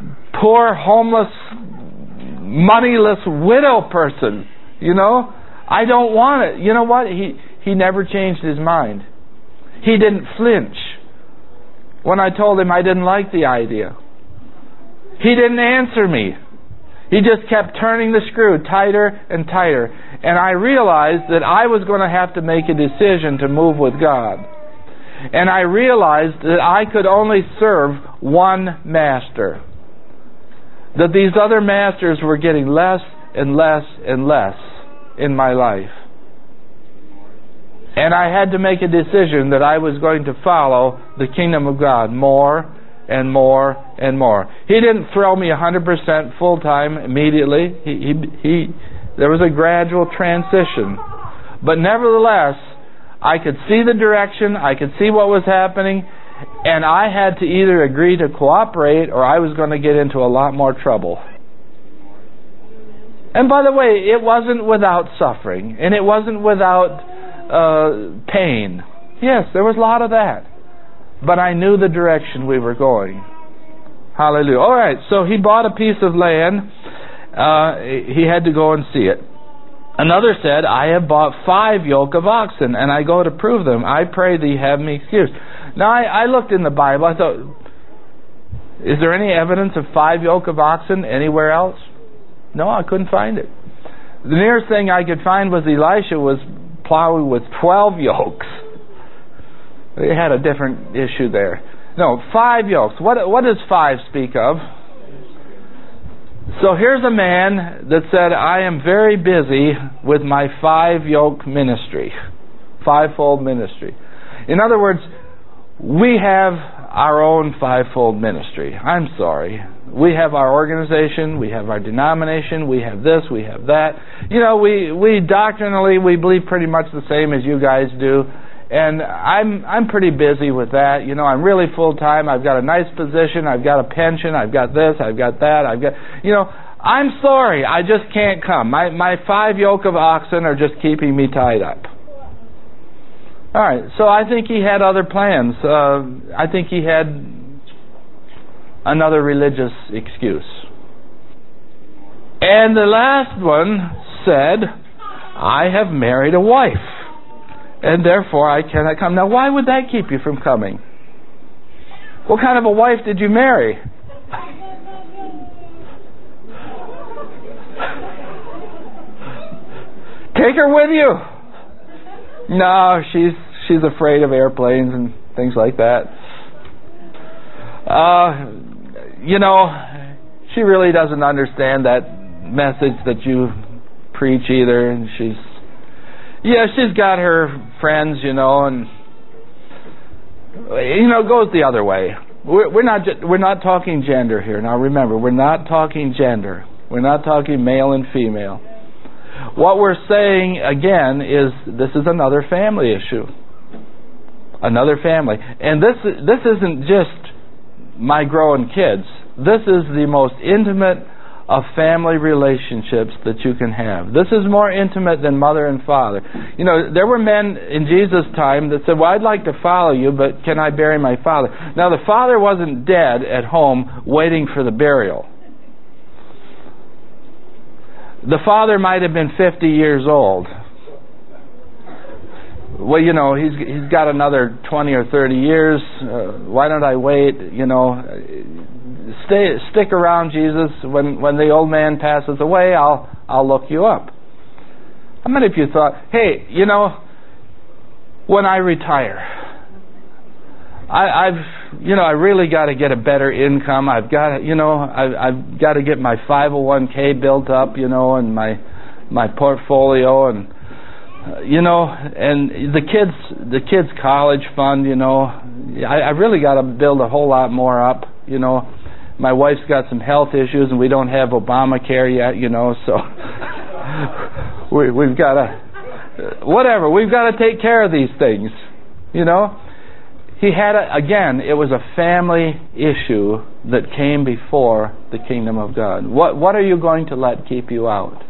Speaker 3: poor homeless, moneyless widow person. You know, I don't want it. You know what? He, he never changed his mind. He didn't flinch when I told him I didn't like the idea. He didn't answer me. He just kept turning the screw tighter and tighter. And I realized that I was going to have to make a decision to move with God. And I realized that I could only serve one master. That these other masters were getting less and less and less in my life. And I had to make a decision that I was going to follow the kingdom of God more and more and more. He didn't throw me one hundred percent full time immediately. He, he, he, there was a gradual transition. But nevertheless, I could see the direction, I could see what was happening, and I had to either agree to cooperate or I was going to get into a lot more trouble. And by the way, it wasn't without suffering, and it wasn't without uh, pain. Yes, there was a lot of that. But I knew the direction we were going. Hallelujah. All right, so he bought a piece of land. Uh, he had to go and see it. Another said, I have bought five yoke of oxen, and I go to prove them. I pray thee have me excused. Now, I, I looked in the Bible. I thought, is there any evidence of five yoke of oxen anywhere else? No, I couldn't find it. The nearest thing I could find was Elisha was plowing with twelve yokes. They had a different issue there. No, five yokes. What, what does five speak of? So here's a man that said, I am very busy with my five yoke ministry. Fivefold ministry. In other words, we have our own fivefold ministry. I'm sorry. We have our organization, we have our denomination, we have this, we have that. You know, we, we doctrinally, we believe pretty much the same as you guys do. And I'm I'm pretty busy with that. You know, I'm really full-time. I've got a nice position. I've got a pension. I've got this. I've got that. I've got, you know, I'm sorry. I just can't come. My my five yoke of oxen are just keeping me tied up. All right. So I think he had other plans. Uh, I think he had another religious excuse. And the last one said, I have married a wife, and therefore I cannot come. Now, why would that keep you from coming? What kind of a wife did you marry? Take her with you. No, she's she's afraid of airplanes and things like that. Uh, you know, she really doesn't understand that message that you preach either, and she's Yeah, she's got her friends, you know, and you know, it goes the other way. We're, we're not just, we're not talking gender here. Now, remember, we're not talking gender. We're not talking male and female. What we're saying again is this is another family issue, another family, and this this isn't just my growing kids. This is the most intimate of family relationships that you can have. This is more intimate than mother and father. You know, there were men in Jesus' time that said, well, I'd like to follow you, but can I bury my father? Now, the father wasn't dead at home waiting for the burial. The father might have been fifty years old. Well, you know, he's he's got another twenty or thirty years. Uh, why don't I wait? You know, stay stick around, Jesus. When when the old man passes away, I'll I'll look you up. How many of you thought, hey, you know, when I retire, I, I've you know I really got to get a better income. I've got to, you know I've, I've got to get my five oh one k built up, you know, and my my portfolio and. You know, and the kids, the kids' college fund. You know, I, I really got to build a whole lot more up. You know, my wife's got some health issues, and we don't have Obamacare yet. You know, so we, we've got to, whatever. We've got to take care of these things. You know, he had a, again. It was a family issue that came before the kingdom of God. What what are you going to let keep you out?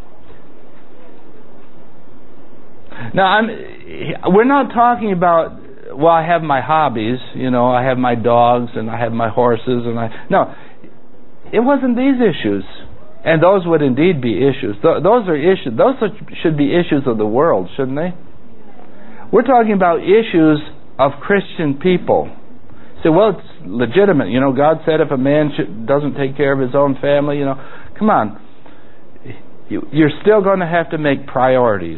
Speaker 3: Now, I'm, we're not talking about, well, I have my hobbies, you know, I have my dogs and I have my horses and I... No, it wasn't these issues. And those would indeed be issues. Th- those are issues. Those are, should be issues of the world, shouldn't they? We're talking about issues of Christian people. Say, well, it's legitimate. You know, God said if a man should, doesn't take care of his own family, you know, come on. You, you're still going to have to make priorities.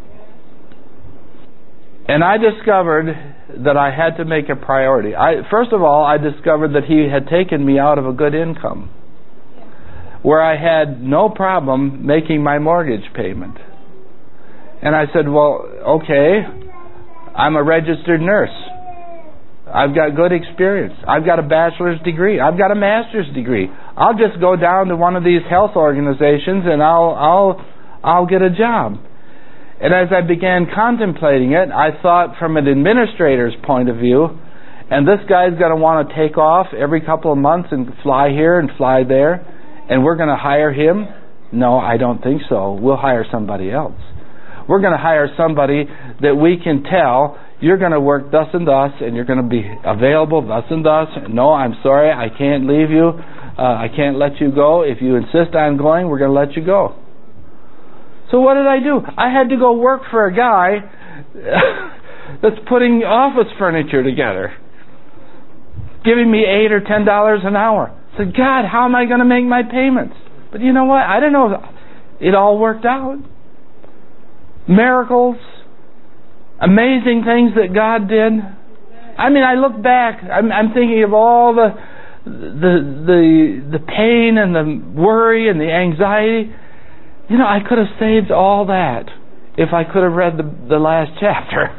Speaker 3: And I discovered that I had to make a priority. I, first of all, I discovered that He had taken me out of a good income, where I had no problem making my mortgage payment. And I said, well, okay, I'm a registered nurse. I've got good experience. I've got a bachelor's degree. I've got a master's degree. I'll just go down to one of these health organizations and I'll I'll I'll get a job. And as I began contemplating it, I thought from an administrator's point of view, and this guy's going to want to take off every couple of months and fly here and fly there, and we're going to hire him? No, I don't think so. We'll hire somebody else. We're going to hire somebody that we can tell, you're going to work thus and thus, and you're going to be available thus and thus. No, I'm sorry, I can't leave you. Uh, I can't let you go. If you insist on going, we're going to let you go. So what did I do? I had to go work for a guy that's putting office furniture together, giving me eight or ten dollars an hour. I said, God, how am I going to make my payments? But you know what? I don't know. It all worked out. Miracles, amazing things that God did. I mean, I look back. I'm, I'm thinking of all the the the the pain and the worry and the anxiety. You know, I could have saved all that if I could have read the, the last chapter.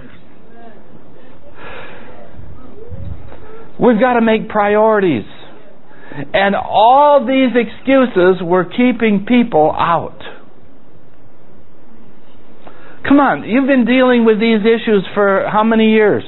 Speaker 3: We've got to make priorities. And all these excuses were keeping people out. Come on, you've been dealing with these issues for how many years?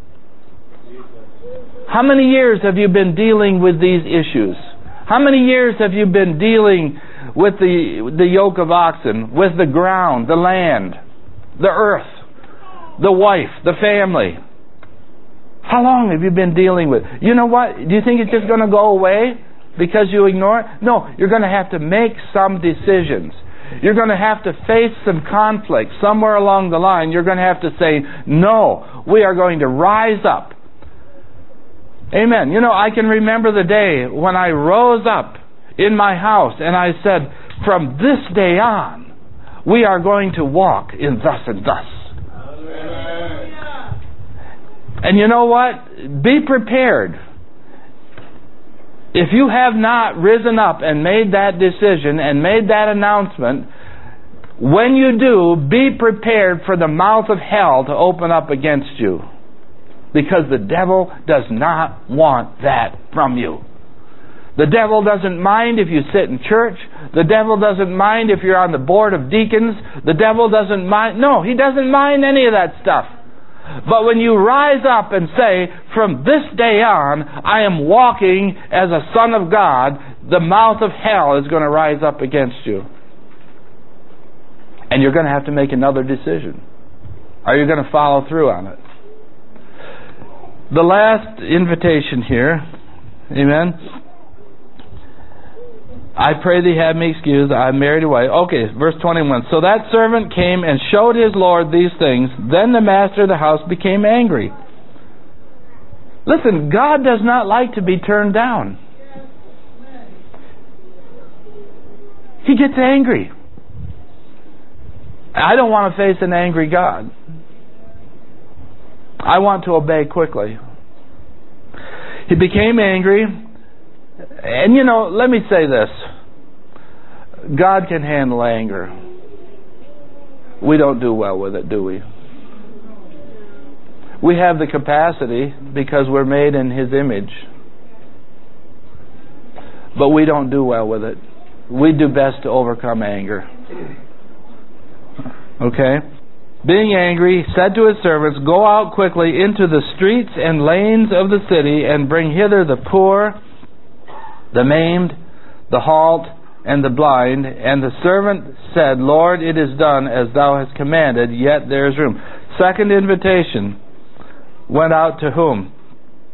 Speaker 3: How many years have you been dealing with these issues? How many years have you been dealing with the the yoke of oxen, with the ground, the land, the earth, the wife, the family? How long have you been dealing with? You know what? Do you think it's just going to go away because you ignore it? No, you're going to have to make some decisions. You're going to have to face some conflict somewhere along the line. You're going to have to say, no, we are going to rise up. Amen. You know, I can remember the day when I rose up in my house and I said, from this day on, we are going to walk in thus and thus. And you know what? Be prepared. If you have not risen up and made that decision and made that announcement, when you do, be prepared for the mouth of hell to open up against you. Because the devil does not want that from you. The devil doesn't mind if you sit in church. The devil doesn't mind if you're on the board of deacons. The devil doesn't mind. No, he doesn't mind any of that stuff. But when you rise up and say, from this day on, I am walking as a son of God, the mouth of hell is going to rise up against you. And you're going to have to make another decision. Are you going to follow through on it? The last invitation here, amen. I pray thee have me excused, I married a wife. Okay, verse twenty-one. So that servant came and showed his Lord these things. Then the master of the house became angry. Listen, God does not like to be turned down. He gets angry. I don't want to face an angry God. I want to obey quickly. He became angry. And you know, let me say this. God can handle anger. We don't do well with it, do we? We have the capacity because we're made in His image. But we don't do well with it. We do best to overcome anger. Okay? Being angry, said to his servants, go out quickly into the streets and lanes of the city and bring hither the poor, the maimed, the halt, and the blind. And the servant said, Lord, it is done as thou hast commanded, yet there is room. Second invitation went out to whom?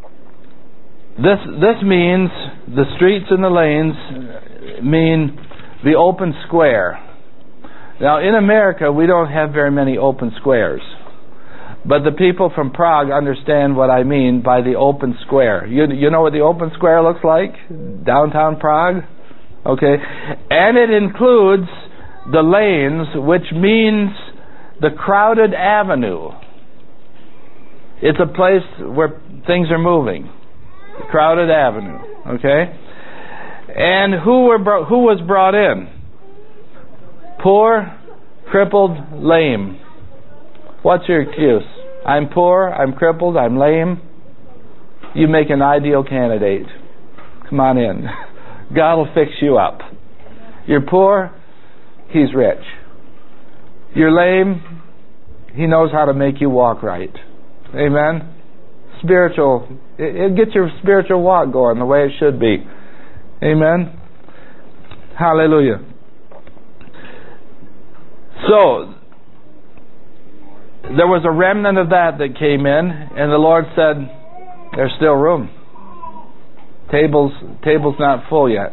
Speaker 3: This this means the streets and the lanes mean The open square. Now, in America, we don't have very many open squares. But the people from Prague understand what I mean by the open square. You, you know what the open square looks like? Downtown Prague? Okay. And it includes the lanes, which means the crowded avenue. It's a place where things are moving. The crowded avenue. Okay. And who were bro- who was brought in? Poor, crippled, lame. What's your excuse? I'm poor, I'm crippled, I'm lame. You make an ideal candidate. Come on in. God will fix you up. You're poor, He's rich. You're lame, He knows how to make you walk right. Amen? Spiritual, it, it gets your spiritual walk going the way it should be. Amen? Hallelujah. So, there was a remnant of that that came in, and the Lord said, there's still room. Table's, table's not full yet.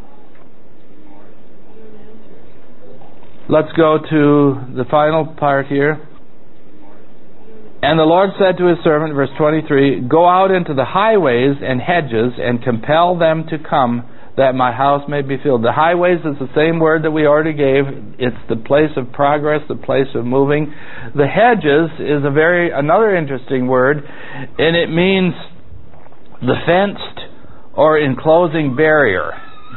Speaker 3: Let's go to the final part here. And the Lord said to His servant, verse twenty-three, go out into the highways and hedges and compel them to come, that my house may be filled. The highways is the same word that we already gave. It's the place of progress, the place of moving. The hedges is a very another interesting word, and it means the fenced or enclosing barrier.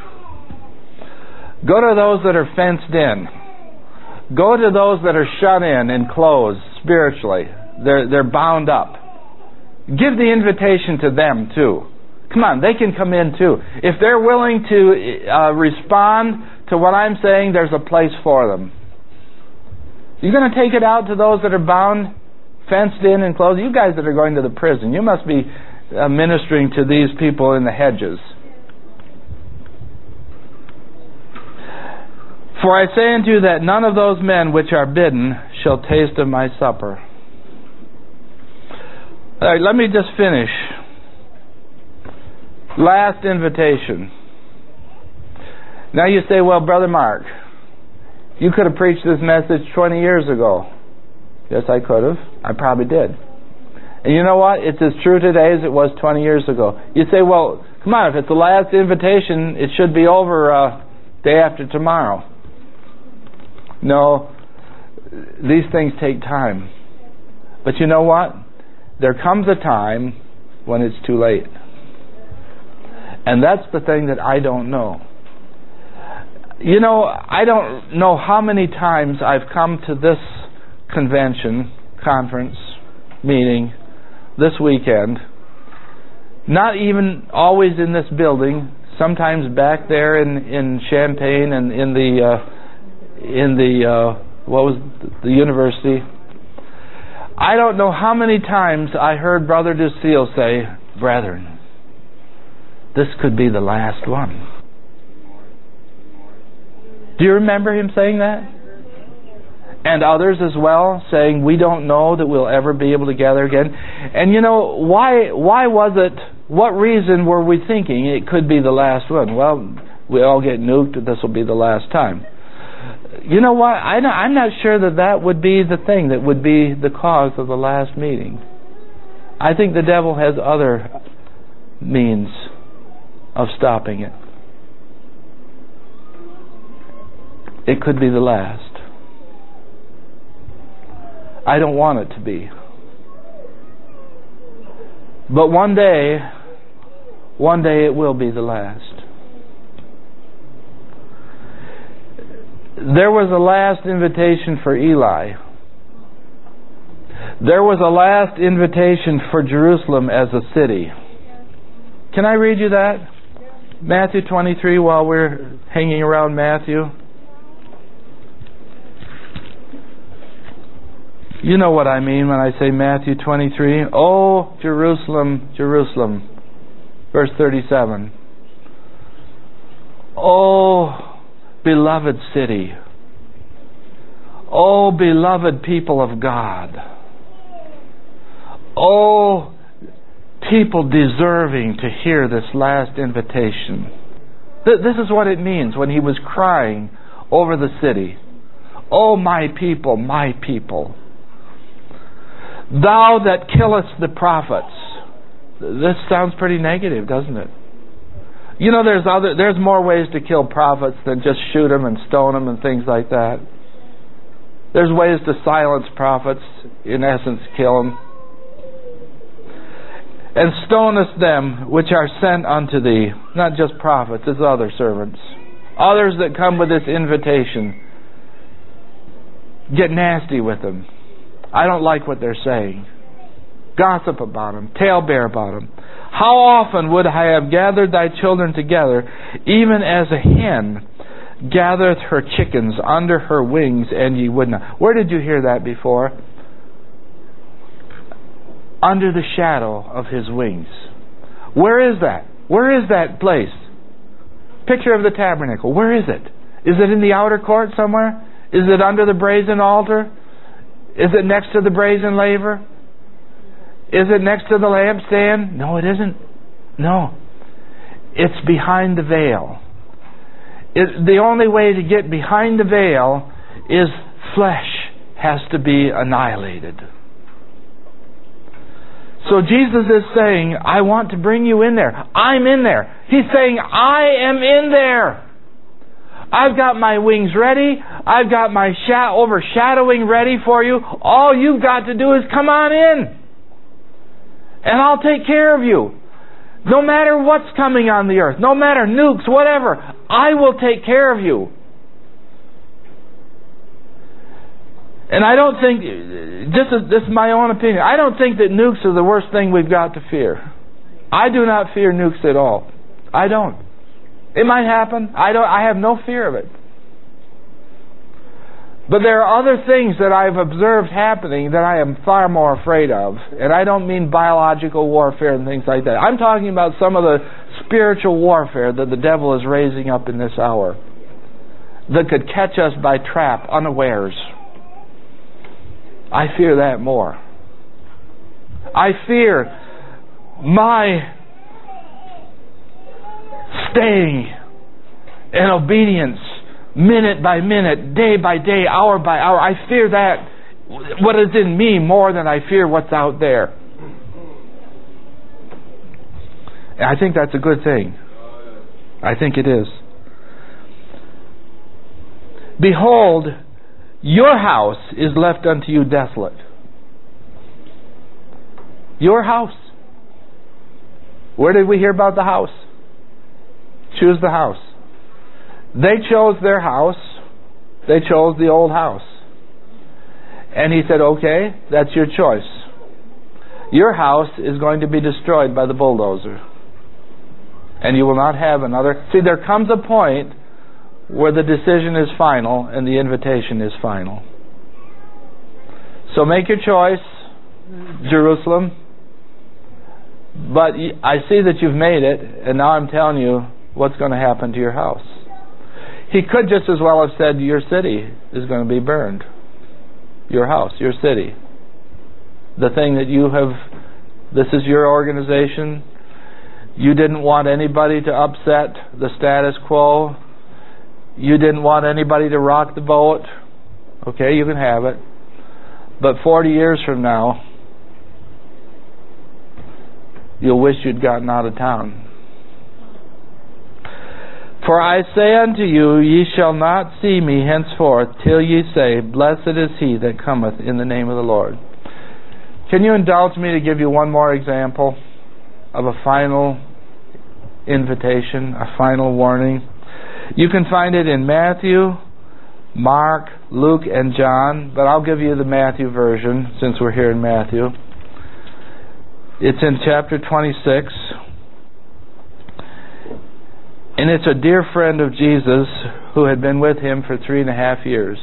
Speaker 3: Go to those that are fenced in. Go to those that are shut in, enclosed spiritually. They're they're bound up. Give the invitation to them too. Come on, they can come in too. If they're willing to uh, respond to what I'm saying, there's a place for them. You're going to take it out to those that are bound, fenced in and closed. You guys that are going to the prison, you must be uh, ministering to these people in the hedges. For I say unto you that none of those men which are bidden shall taste of my supper. All right, let me just finish. Last invitation. Now you say, well, Brother Mark, you could have preached this message twenty years ago. Yes, I could have. I probably did. And you know what? It's as true today as it was twenty years ago. You say, well, come on, if it's the last invitation, it should be over uh, day after tomorrow. No, these things take time. But you know what? There comes a time when it's too late. And that's the thing that I don't know. You know, I don't know how many times I've come to this convention, conference, meeting, this weekend, not even always in this building, sometimes back there in, in Champaign and in the, uh, in the, uh, what was the university. I don't know how many times I heard Brother Lucille say, brethren, this could be the last one. Do you remember him saying that? And others as well, saying, we don't know that we'll ever be able to gather again. And you know, why Why was it, what reason were we thinking it could be the last one? Well, we all get nuked, this will be the last time. You know what? I don't, I'm not sure that that would be the thing that would be the cause of the last meeting. I think the devil has other means of stopping it. It could be the last. I don't want it to be. But one day, one day it will be the last. There was a last invitation for Eli. There was a last invitation for Jerusalem as a city. Can I read you that? Matthew twenty-three, while we're hanging around Matthew. You know what I mean when I say Matthew twenty-three. Oh, Jerusalem, Jerusalem. Verse thirty-seven. Oh, beloved city. Oh, beloved people of God. Oh, people deserving to hear this last invitation. Th- this is what it means when he was crying over the city. "Oh, my people, my people, thou that killest the prophets." This sounds pretty negative, doesn't it? You know, there's other, there's more ways to kill prophets than just shoot them and stone them and things like that. There's ways to silence prophets, in essence, kill them. "And stonest them which are sent unto thee." Not just prophets, it's other servants. Others that come with this invitation. Get nasty with them. I don't like what they're saying. Gossip about them. Talebear about them. "How often would I have gathered thy children together, even as a hen gathereth her chickens under her wings, and ye would not." Where did you hear that before? Under the shadow of his wings. Where is that? Where is that place? Picture of the tabernacle. Where is it? Is it in the outer court somewhere? Is it under the brazen altar? Is it next to the brazen laver? Is it next to the lampstand? No, it isn't. No. It's behind the veil. It, the only way to get behind the veil is flesh has to be annihilated. So Jesus is saying, I want to bring you in there. I'm in there. He's saying, I am in there. I've got my wings ready. I've got my sha- overshadowing ready for you. All you've got to do is come on in. And I'll take care of you. No matter what's coming on the earth, no matter nukes, whatever, I will take care of you. And I don't think, this is, this is my own opinion, I don't think that nukes are the worst thing we've got to fear. I do not fear nukes at all. I don't. It might happen. I don't. I have no fear of it. But there are other things that I've observed happening that I am far more afraid of. And I don't mean biological warfare and things like that. I'm talking about some of the spiritual warfare that the devil is raising up in this hour that could catch us by trap, unawares. I fear that more. I fear my staying in obedience minute by minute, day by day, hour by hour. I fear that, what is in me, more than I fear what's out there. And I think that's a good thing. I think it is. Behold, your house is left unto you desolate. Your house. Where did we hear about the house? Choose the house. They chose their house. They chose the old house. And he said, okay, that's your choice. Your house is going to be destroyed by the bulldozer. And you will not have another. See, there comes a point where the decision is final and the invitation is final. So make your choice, Jerusalem. But I see that you've made it, and now I'm telling you what's going to happen to your house. He could just as well have said your city is going to be burned. Your house, your city. The thing that you have, this is your organization. You didn't want anybody to upset the status quo. You didn't want anybody to rock the boat. Okay, you can have it. But forty years from now, you'll wish you'd gotten out of town. For I say unto you, ye shall not see me henceforth, till ye say, blessed is he that cometh in the name of the Lord. Can you indulge me to give you one more example of a final invitation, a final warning? You can find it in Matthew, Mark, Luke, and John, but I'll give you the Matthew version since we're here in Matthew. It's in chapter twenty-six. And it's a dear friend of Jesus who had been with him for three and a half years.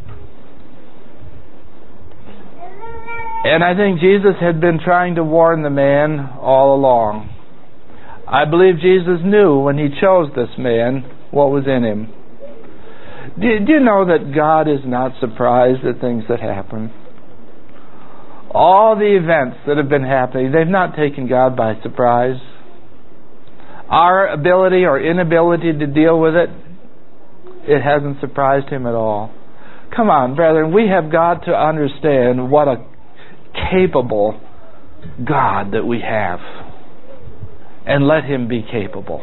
Speaker 3: And I think Jesus had been trying to warn the man all along. I believe Jesus knew when he chose this man what was in him. Do, do you know that God is not surprised at things that happen? All the events that have been happening, they've not taken God by surprise. our ability or inability to deal with it, it hasn't surprised him at all. Come on, brethren, we have got to understand what a capable God that we have. And let Him be capable.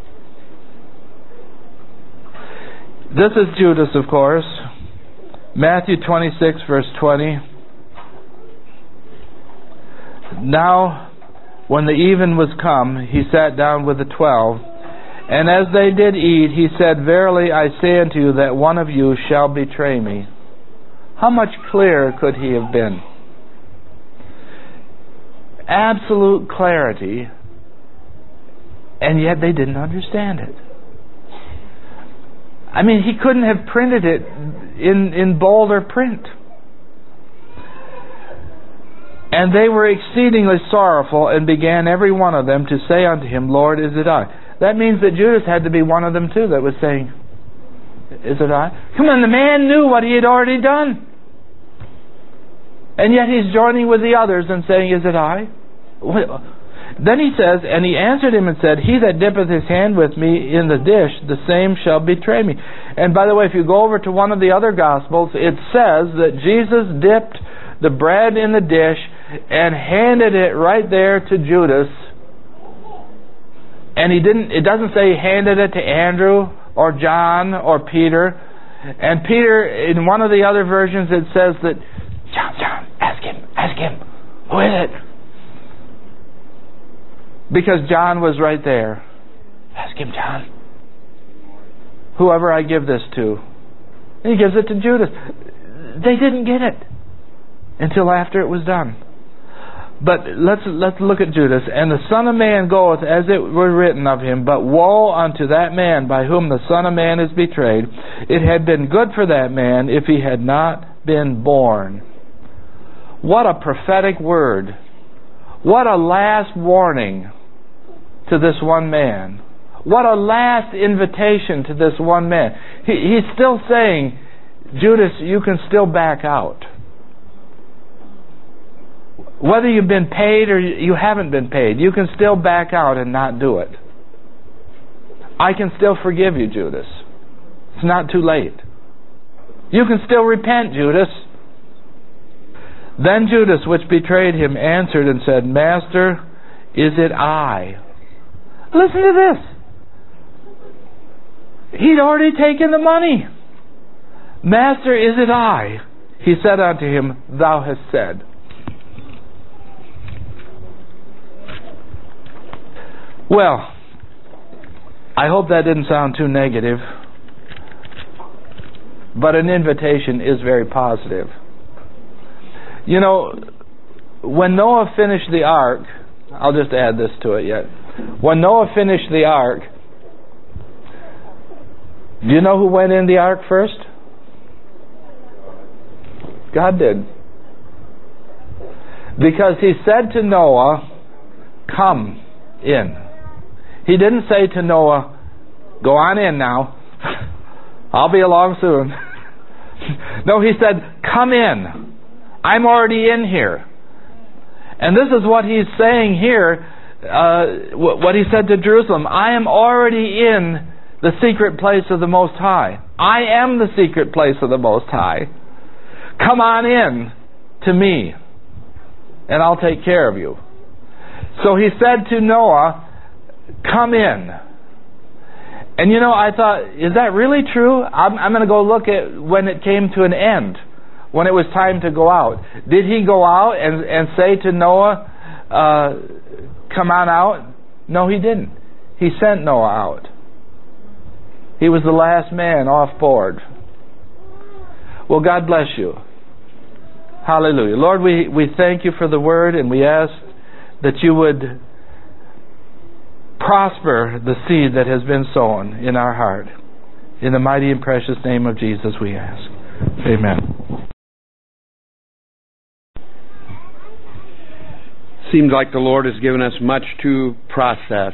Speaker 3: This is Judas, of course. Matthew twenty-six, verse twenty. Now, when the even was come, He sat down with the twelve. And as they did eat, He said, Verily I say unto you that one of you shall betray me. How much clearer could He have been? Absolute clarity, and yet they didn't understand it. I mean, He couldn't have printed it in, in bolder print. And they were exceedingly sorrowful, and began every one of them to say unto Him, Lord, is it I? That means that Judas had to be one of them too that was saying, is it I? Come on, the man knew what he had already done. And yet he's joining with the others and saying, is it I? Then he says, and he answered him and said, He that dippeth his hand with me in the dish, the same shall betray me. And by the way, if you go over to one of the other Gospels, it says that Jesus dipped the bread in the dish and handed it right there to Judas. And he didn't, it doesn't say he handed it to Andrew or John or Peter. And Peter, in one of the other versions, it says that, John, John, ask him, ask him, who is it? Because John was right there. Ask him, John. Whoever I give this to. And he gives it to Judas. They didn't get it until after it was done. But let's let's look at Judas. And the Son of Man goeth as it were written of him, but woe unto that man by whom the Son of Man is betrayed. It had been good for that man if he had not been born. What a prophetic word. What a last warning to this one man. What a last invitation to this one man. He, he's still saying, Judas, you can still back out. Whether you've been paid or you haven't been paid, you can still back out and not do it. I can still forgive you, Judas. It's not too late. You can still repent, Judas. Then Judas, which betrayed him, answered and said, Master, is it I? Listen to this. He'd already taken the money. Master, is it I? He said unto him, Thou hast said. Well, I hope that didn't sound too negative, but an invitation is very positive. You know, when Noah finished the ark, I'll just add this to it yet. When Noah finished the ark, do you know who went in the ark first? God did. Because He said to Noah, come in. He didn't say to Noah, go on in now. I'll be along soon. No, He said, come in. I'm already in here. And this is what He's saying here, uh, what He said to Jerusalem. I am already in the secret place of the Most High. I am the secret place of the Most High. Come on in to me, and I'll take care of you. So He said to Noah, come in. And you know, I thought, is that really true? I'm, I'm going to go look at when it came to an end, when it was time to go out. Did He go out and, and say to Noah, uh, come on out? No, He didn't. He sent Noah out. He was the last man off board. Well, God bless you. Hallelujah. Lord, we, we thank You for the Word, and we ask that You would prosper the seed that has been sown in our heart. In the mighty and precious name of Jesus we ask. Amen.
Speaker 4: Seems like the Lord has given us much to process.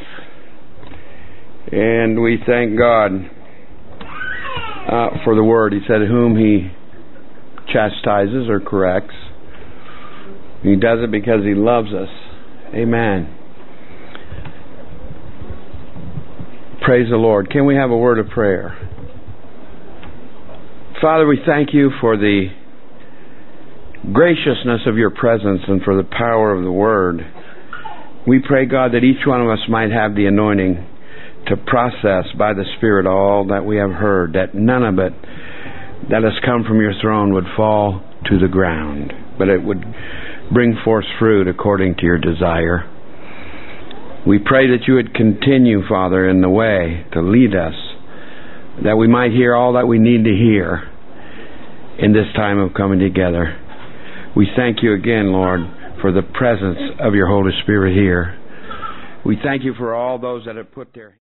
Speaker 4: And we thank God uh, for the Word. He said, whom He chastises or corrects, He does it because He loves us. Amen. Praise the Lord. Can we have a word of prayer? Father, we thank you for the graciousness of your presence and for the power of the Word. We pray, God, that each one of us might have the anointing to process by the Spirit all that we have heard, that none of it that has come from your throne would fall to the ground, but it would bring forth fruit according to your desire. We pray that you would continue, Father, in the way to lead us, that we might hear all that we need to hear in this time of coming together. We thank you again, Lord, for the presence of your Holy Spirit here. We thank you for all those that have put their